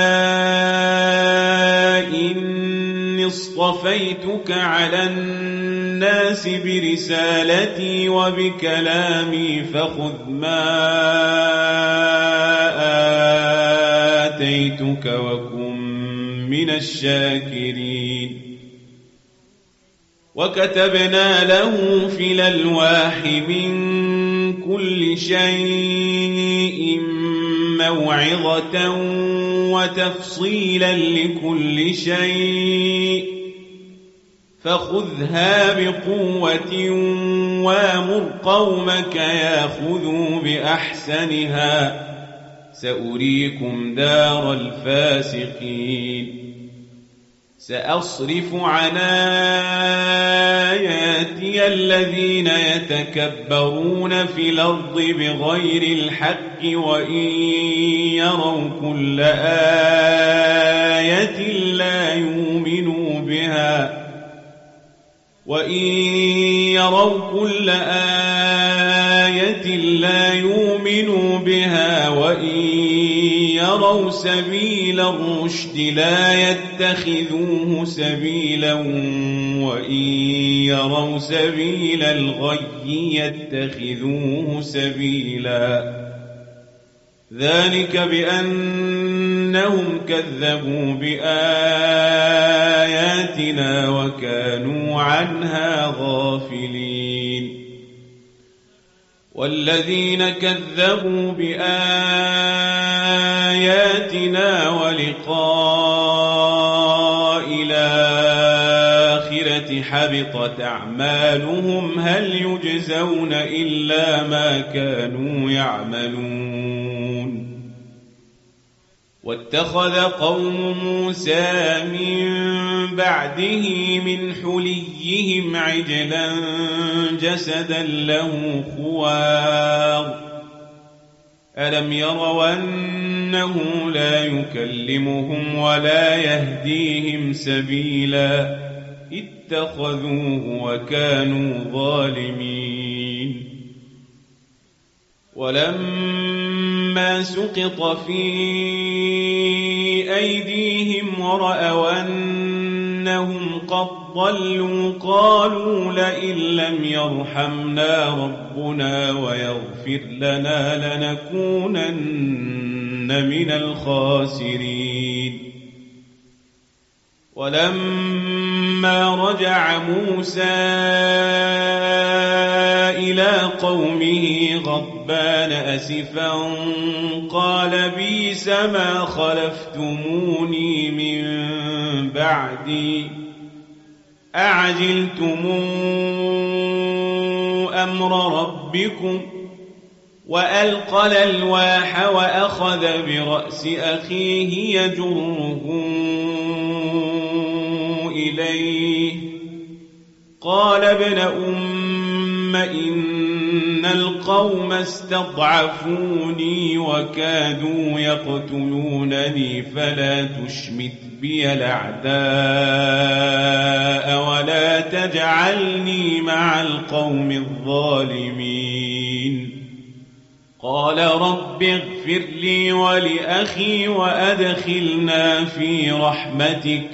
إني اصطفيتك على الناس برسالتي وبكلامي فخذ ما آتيتك وكن من الشاكرين وكتبنا له في الألواح من كل شيء موعظة وتفصيلا لكل شيء فخذها بقوة وامر قومك ياخذوا بأحسنها سأريكم دار الفاسقين سأصرف عن آياتي الذين يتكبرون في الأرض بغير الحق وإن يروا كل آية لا يؤمنوا بها وإن يروا كل آية لا يؤمنوا بها وإن يروا سبيل الرشد لا يتخذوه سبيلا وإن يروا سبيل الغي يتخذوه سبيلا ذلك بأنهم كذبوا بآياتنا وكانوا عنها غافلين والذين كذبوا بآياتنا ولقاء الآخرة حبطت أعمالهم هل يجزون إلا ما كانوا يعملون واتخذ قوم موسى من بعده من حليهم عجلا جسدا له خوار ألم يروا أنه لا يكلمهم ولا يهديهم سبيلا اتخذوه وكانوا ظالمين ولما سقط في أيديهم ورأوا أن إنهم قد ضلوا قالوا لئن لم يرحمنا ربنا ويغفر لنا لنكونن من الخاسرين. ولما رجع موسى إلى قومه غضبان أسفا قال بئس ما خلفتموني من بعدي أعجلتم أمر ربكم وألقى الألواح وأخذ برأس أخيه يجره إليه قال ابن أم إن القوم استضعفوني وكادوا يقتلونني فلا تشمت بي الأعداء ولا تجعلني مع القوم الظالمين. قال رب اغفر لي ولأخي وأدخلنا في رحمتك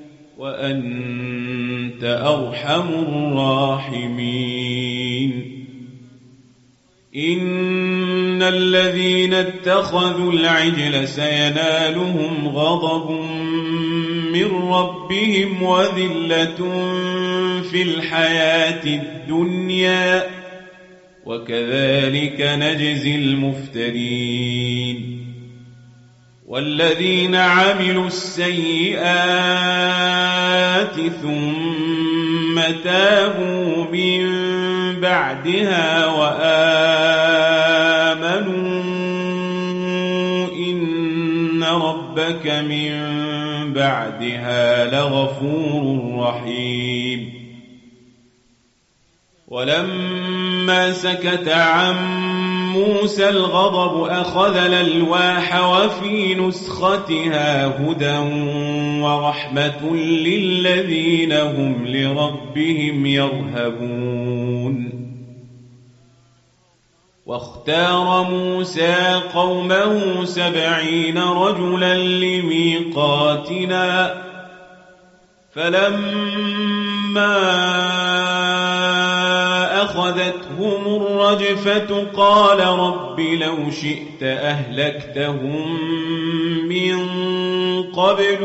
وأنت أرحم الراحمين. إن الذين اتخذوا العجل سينالهم غضب من ربهم وذلة في الحياة الدنيا وكذلك نجزي المفترين. والذين عملوا السيئات ثم تابوا من بعدها وآمنوا إن ربك من بعدها لغفور رحيم. ولما سكت عن موسى الغضب أخذ الألواح وفي نسختها هدى ورحمة للذين هم لربهم يرهبون. واختار موسى قومه سبعين رجلا لميقاتنا فلما أخذتهم الرجفة قال رب لو شئت أهلكتهم من قبل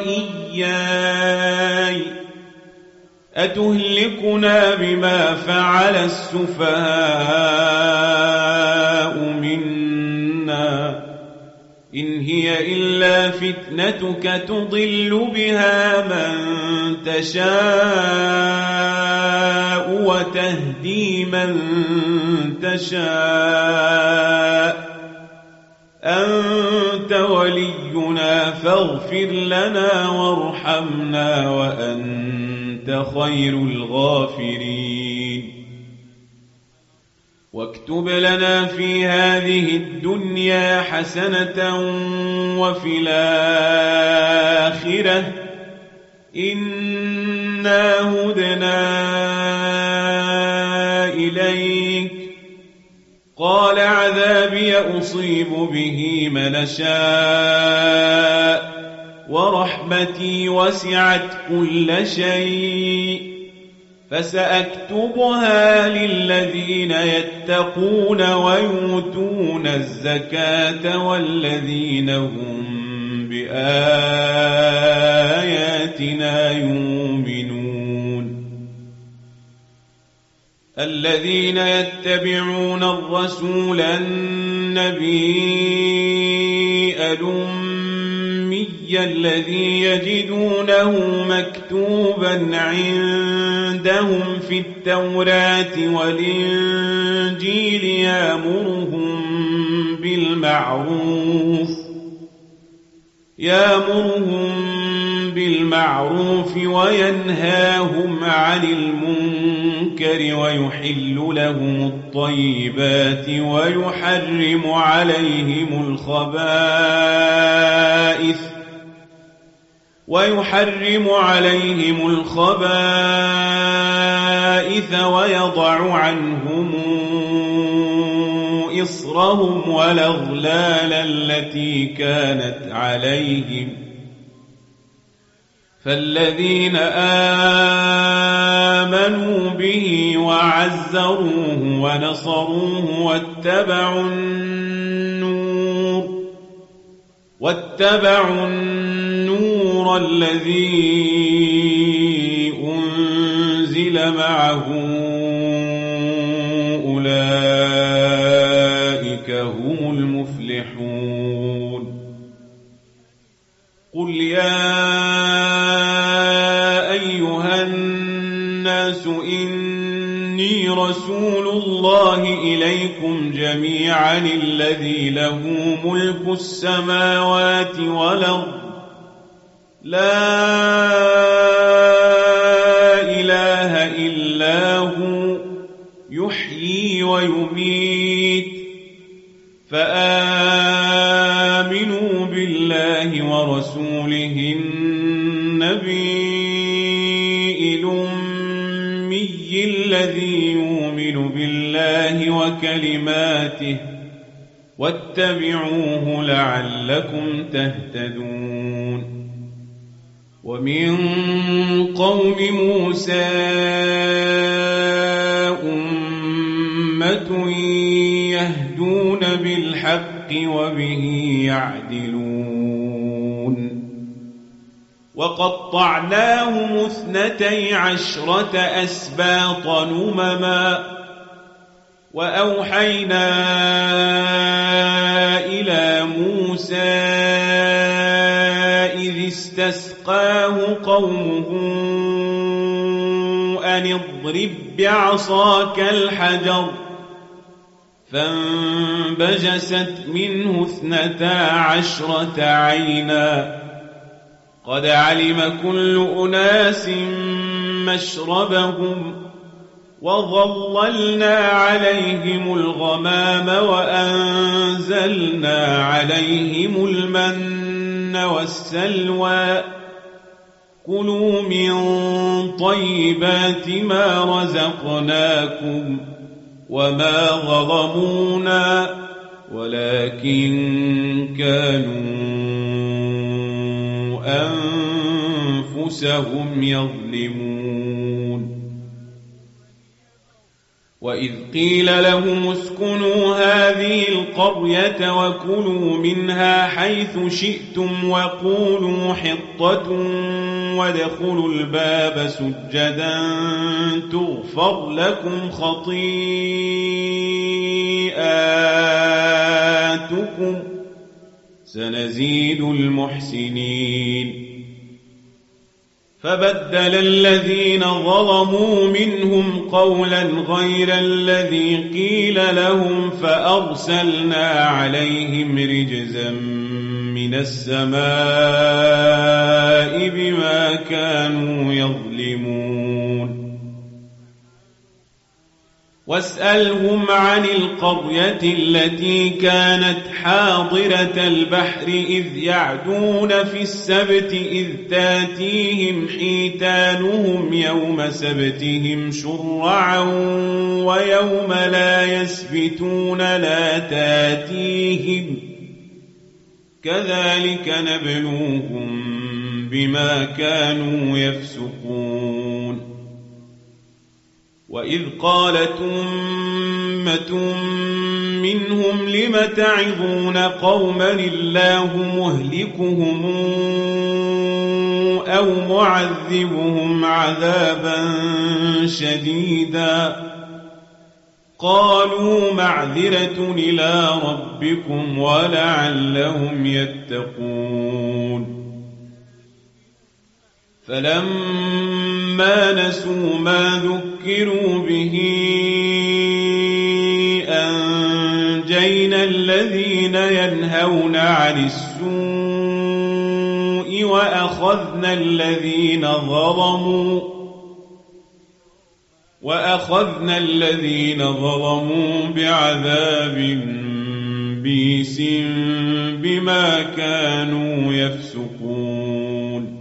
وإياي أتهلكنا بما فعل السفهاء منا إن هي إلا فتنتك تضل بها من تشاء وتهدي من تشاء أنت ولينا فاغفر لنا وارحمنا وأنت خير الغافرين. واكتب لنا في هذه الدنيا حسنة وفي الآخرة إنا هدنا إليك قال عذابي أصيب به من شاء ورحمتي وسعت كل شيء فسأكتبها للذين يتقون ويؤتون الزكاة والذين هم بآياتنا يؤمنون. الذين يتبعون الرسول النبي الأمي الذي يجدونه مكتوبا عندهم في التوراة والإنجيل يأمرهم بالمعروف يأمرهم بالمعروف وينهاهم عن المنكر ويحل لهم الطيبات ويحرم عليهم الخبائث ويحرم عليهم الخبائث ويضع عنهم إصرهم والأغلال التي كانت عليهم فالذين آمنوا به وعزروه ونصروه واتبعوا النور واتبعوا النور الذي أنزل معه أولئك هم المفلحون. قل يا أيها الناس إني رسول الله إليكم جميعا الذي له ملك السماوات والأرض لا إله إلا هو يحيي ويميت فآمنوا بالله ورسوله النبي الأمي الذي يؤمن بالله وكلماته واتبعوه لعلكم تهتدون. ومن قوم موسى أمة يهدون بالحق وبه يعدلون. وقطعناهم اثنتي عشرة أسباط نمما وأوحينا إلى موسى إذ استسقاه قومه أن اضرب بعصاك الحجر فانبجست منه اثنتا عشرة عينا قد علم كل أناس مشربهم وظللنا عليهم الغمام وأنزلنا عليهم المن والسلوى كلوا من طيبات ما رزقناكم وما ظلمونا ولكن كانوا أنفسهم يظلمون. وإذ قيل لهم اسكنوا هذه القرية وكلوا منها حيث شئتم وقولوا حطة وادخلوا الباب سجدا تغفر لكم خطيئاتكم سنزيد المحسنين. فبدل الذين ظلموا منهم قولا غير الذي قيل لهم فأرسلنا عليهم رجزا من السماء بما كانوا يظلمون. واسألهم عن القرية التي كانت حاضرة البحر إذ يعدون في السبت إذ تاتيهم حيتانهم يوم سبتهم شرعا ويوم لا يسبتون لا تاتيهم كذلك نبلوهم بما كانوا يفسقون. وإذ قالت أمة منهم لم تعظون قوما الله مهلكهم أو معذبهم عذابا شديدا قالوا معذرة إلى ربكم ولعلهم يتقون. فلما نسوا ما ذكروا به أنجينا الذين ينهون عن السوء وأخذنا الذين ظلموا وأخذنا الذين ظلموا بعذاب بئيس بما كانوا يفسقون.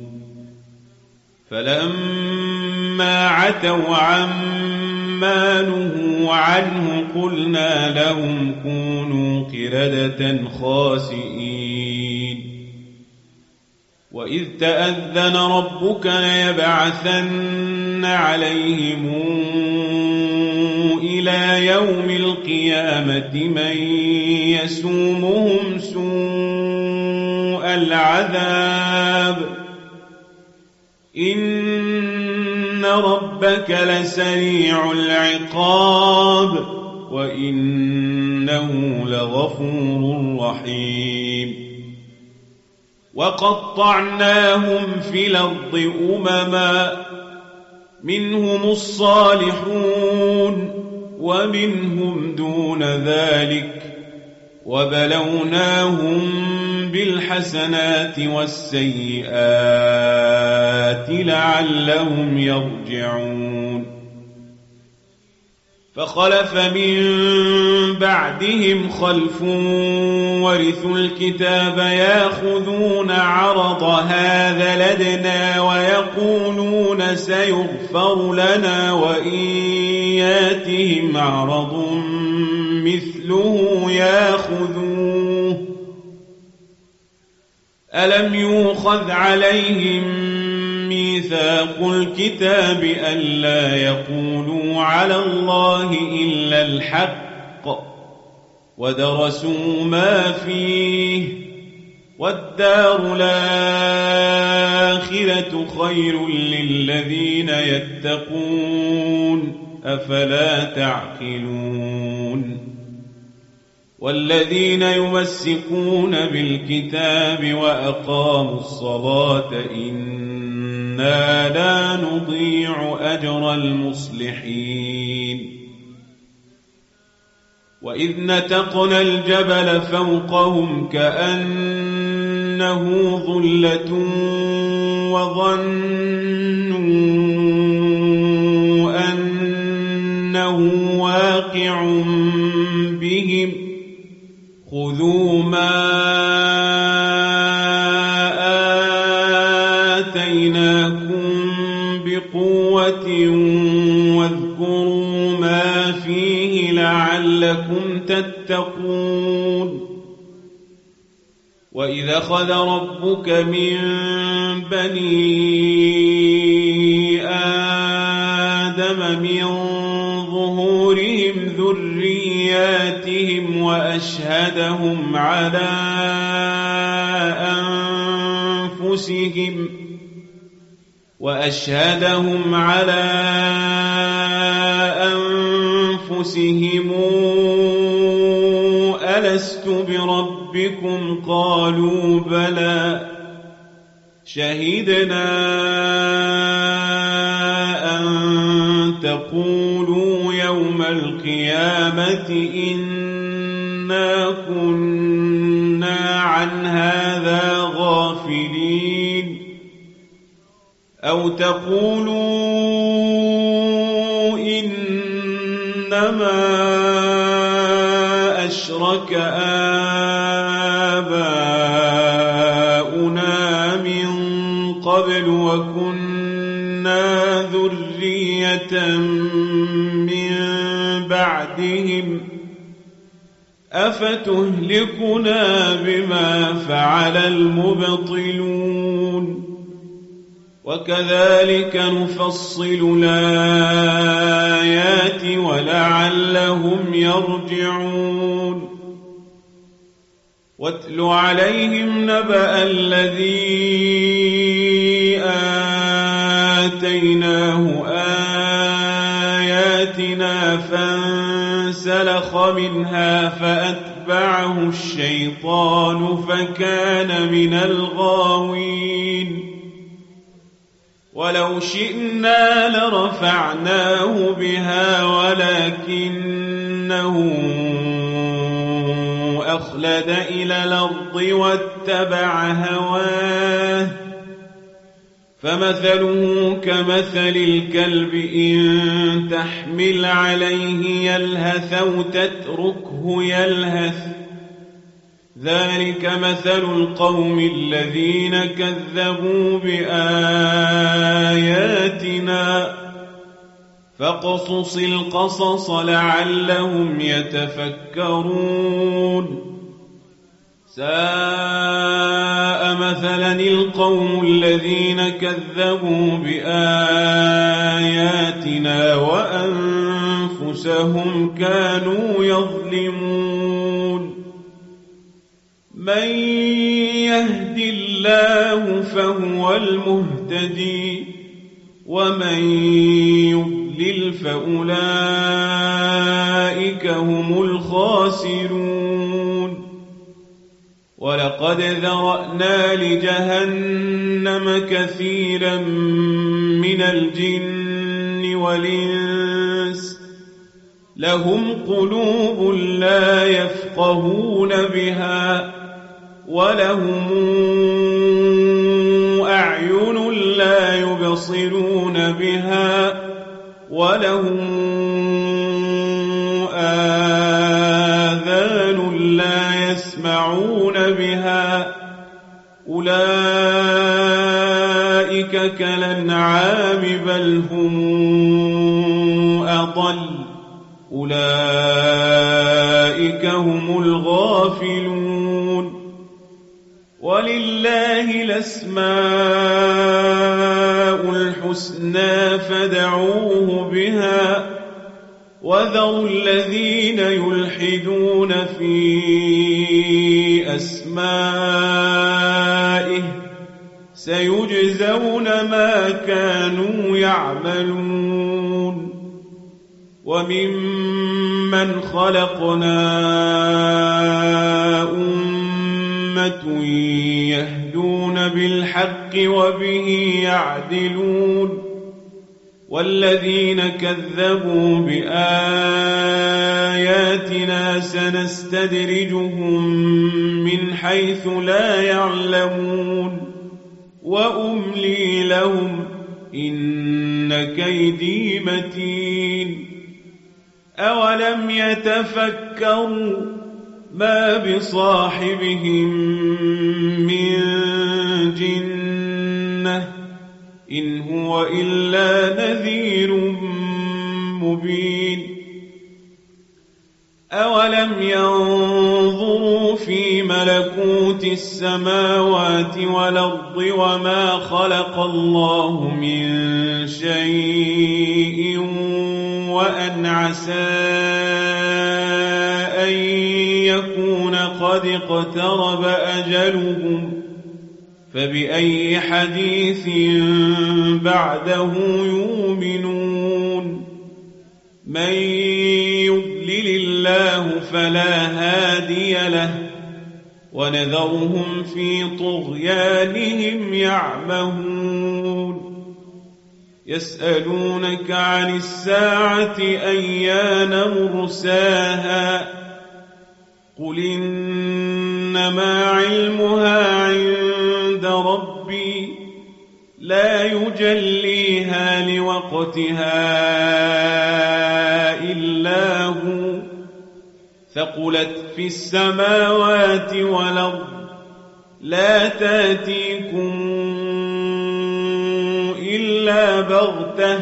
فلما عتوا عما نهوا عنه قلنا لهم كونوا قردة خاسئين. وإذ تأذن ربك ليبعثن عليهم إلى يوم القيامة من يسومهم سوء العذاب إن ربك لسريع العقاب وإنه لغفور رحيم وقطعناهم في الأرض أمما منهم الصالحون ومنهم دون ذلك وبلوناهم بالحسنات والسيئات لعلهم يرجعون فخلف من بعدهم خلف ورثوا الكتاب ياخذون عرض هذا لدنا ويقولون سيغفر لنا وإن ياتهم عرض مثله ياخذوه ألم يؤخذ عليهم ميثاق الكتاب ألا يقولوا على الله إلا الحق ودرسوا ما فيه والدار الآخرة خير للذين يتقون أفلا تعقلون والذين يمسكون بالكتاب وأقاموا الصلاة إنا لا نضيع أجر المصلحين وإذ نتقنا الجبل فوقهم كأنه ظلة وظنوا أنه واقع بهم خذوا ما آتيناكم بقوة واذكروا ما فيه لعلكم تتقون وإذا أخذ ربك من بني آدم من ظهورهم ذرياتهم وأشهدهم على أنفسهم وأشهدهم على أنفسهم ألست بربكم قالوا بلى شهدنا أن تقولوا يوم القيامة إنا كنا عن هذا غافلين أو تقولوا إنما أشرك آباؤنا من قبل وكنا ذرية من بعدهم أفتهلكنا بما فعل المبطلون وكذلك نفصل الآيات ولعلهم يرجعون واتل عليهم نبأ الذي آتيناه آياتنا فانسلخ منها فأتبعه الشيطان فكان من الغاوين ولو شئنا لرفعناه بها ولكنه أخلد إلى الأرض واتبع هواه فمثله كمثل الكلب إن تحمل عليه يلهث أو تتركه يلهث ذلك مثل القوم الذين كذبوا بآياتنا فاقصص القصص لعلهم يتفكرون ساء مثلا القوم الذين كذبوا بآياتنا وأنفسهم كانوا يظلمون من يهد الله فهو المهتدي ومن يضلل فأولئك هم الخاسرون ولقد ذرأنا لجهنم كثيرا من الجن والإنس لهم قلوب لا يفقهون بها ولهم أعين لا يبصرون بها ولهم آذان لا يسمعون بها أولئك كالأنعام بل هم أضل أولئك هم الغافلون ولله الأسماء الحسنى فادعوه بها وذروا الذين يلحدون في أسمائه سيجزون ما كانوا يعملون وممن خلقنا أمة يهدون بالحق وبه يعدلون والذين كذبوا بآياتنا سنستدرجهم من حيث لا يعلمون وأملي لهم إن كيدي متين أولم يتفكروا ما بصاحبهم من جنة إن هو إلا نذير مبين أولم ينظروا في ملكوت السماوات والأرض وما خلق الله من شيء وأن عسى أن يكون قد اقترب أجلهم فبأي حديث بعده يؤمنون من يضلل الله فلا هادي له ونذرهم في طغيانهم يعمهون يسألونك عن الساعة أيان مرساها قل إنما علمها عند ربي لا يجليها لوقتها إلا هو ثقلت في السماوات والأرض لا تأتيكم إلا بغتة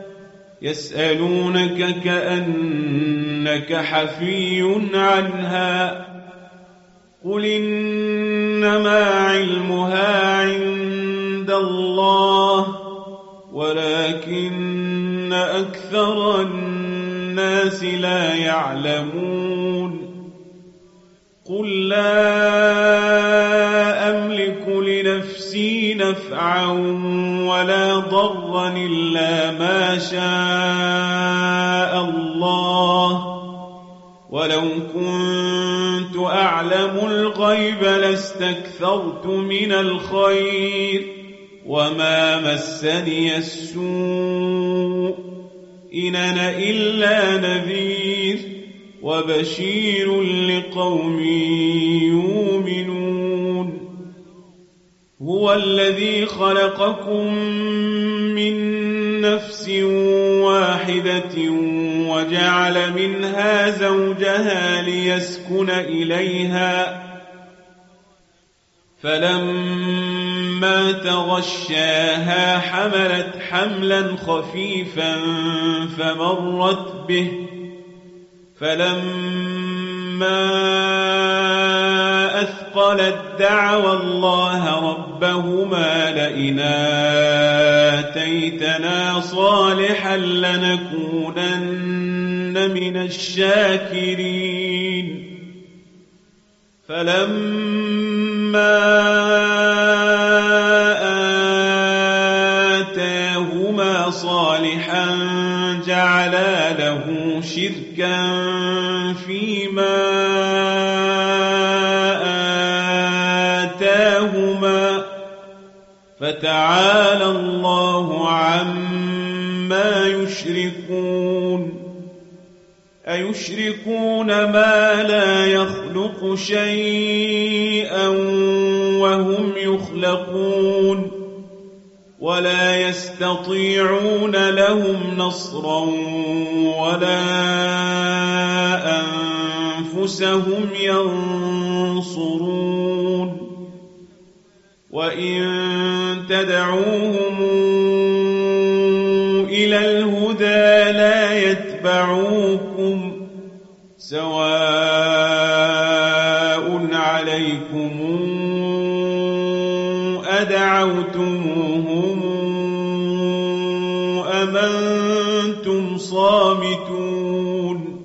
يسألونك كأنك حفي عنها قل إنما علمها عند الله ولكن أكثر الناس لا يعلمون قل لا أملك لنفسي نفعا ولا ضرا إلا ما شاء الله ولو كنت أعلم الغيب لاستكثرت من الخير وما مسني السوء إن أنا إلا نذير وبشير لقوم يؤمنون هو الذي خلقكم من نفس واحدة وجعل منها زوجها ليسكن إليها فلما تغشاها حملت حملا خفيفا فمرت به فلما أثقلت قالت دعوا الله ربهما لئن آتيتنا صالحا لنكونن من الشاكرين فلما آتاهما صالحا جعلا له شركا فيما آتاهما فتعالى الله عما يشركون أيشركون ما لا يخلق شيئا وهم يخلقون ولا يستطيعون لهم نصرا ولا أنفسهم ينصرون وإن تدعوهم إلى الهدى لا يتبعوكم سواء عليكم أدعوتموهم أم أنتم صامتون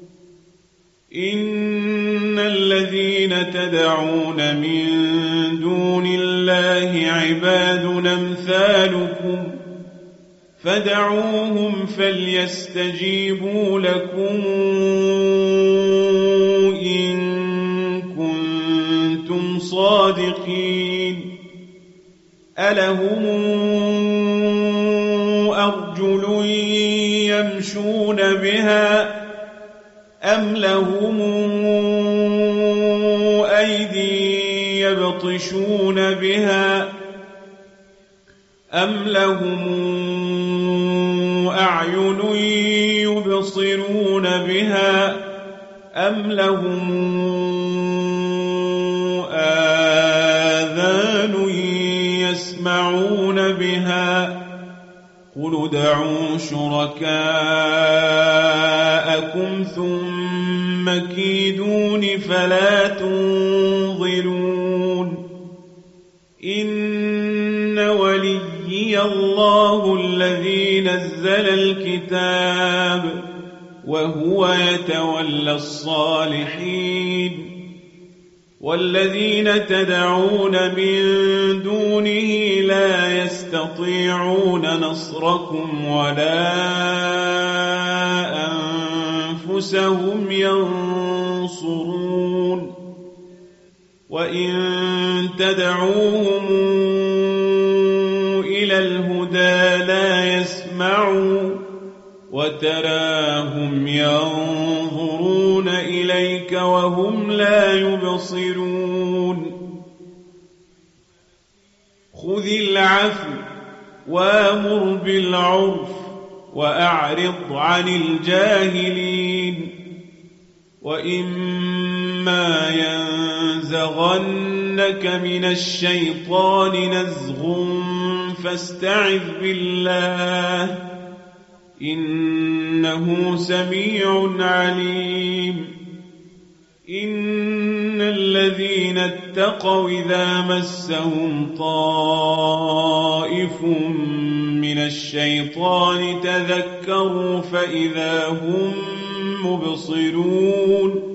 إن الذين تدعون من دون الله عباد أمثالكم فدعوهم فليستجيبوا لكم إن كنتم صادقين ألهم أرجل يمشون بها أم لهم أيدي يبطشون بها أم لهم أعين يبصرون بها أم لهم آذان يسمعون بها قل ادعوا شركاءكم ثم كيدون فلا تنظرون إن وليي الله الذي نزل الكتاب وهو يتولى الصالحين والذين تدعون من دونه لا يستطيعون نصركم ولا أنفسهم ينصرون وإن تدعوهم إلى الهدى لا يسمعوا وتراهم ينظرون إليك وهم لا يبصرون خذ العفو وامر بالعرف وأعرض عن الجاهلين وإما ينزغنك من الشيطان نزغ فاستعذ بالله إنه سميع عليم إن الذين اتقوا إذا مسهم طائف من الشيطان تذكروا فإذا هم مبصرون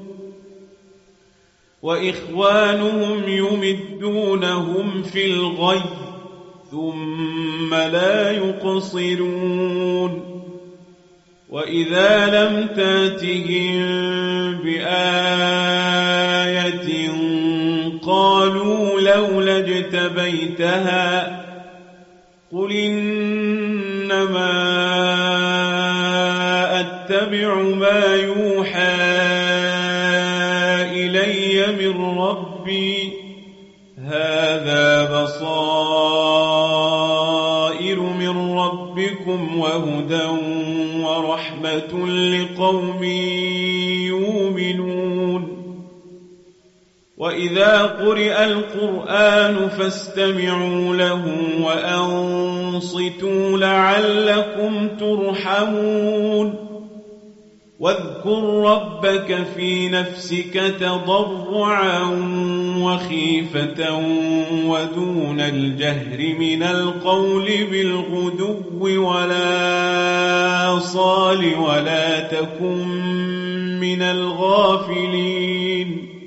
وإخوانهم يمدونهم في الغي ثم لا يقصرون وإذا لم تاتهم بآية قالوا لولا اجتبيتها قل إنما أتبع ما يوحى إلي من ربي هذا بصائر من ربكم وهدى ورحمة لقوم يؤمنون وإذا قرئ القرآن فاستمعوا له وأنصتوا لعلكم ترحمون واذكر ربك في نفسك تضرعا وخيفة ودون الجهر من القول بالغدو ولا صال ولا تكن من الغافلين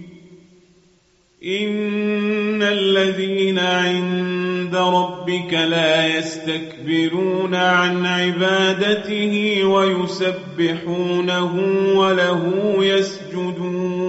إن الذين عند ربك لا يستكبرون عن عبادته ويسبحونه وله يسجدون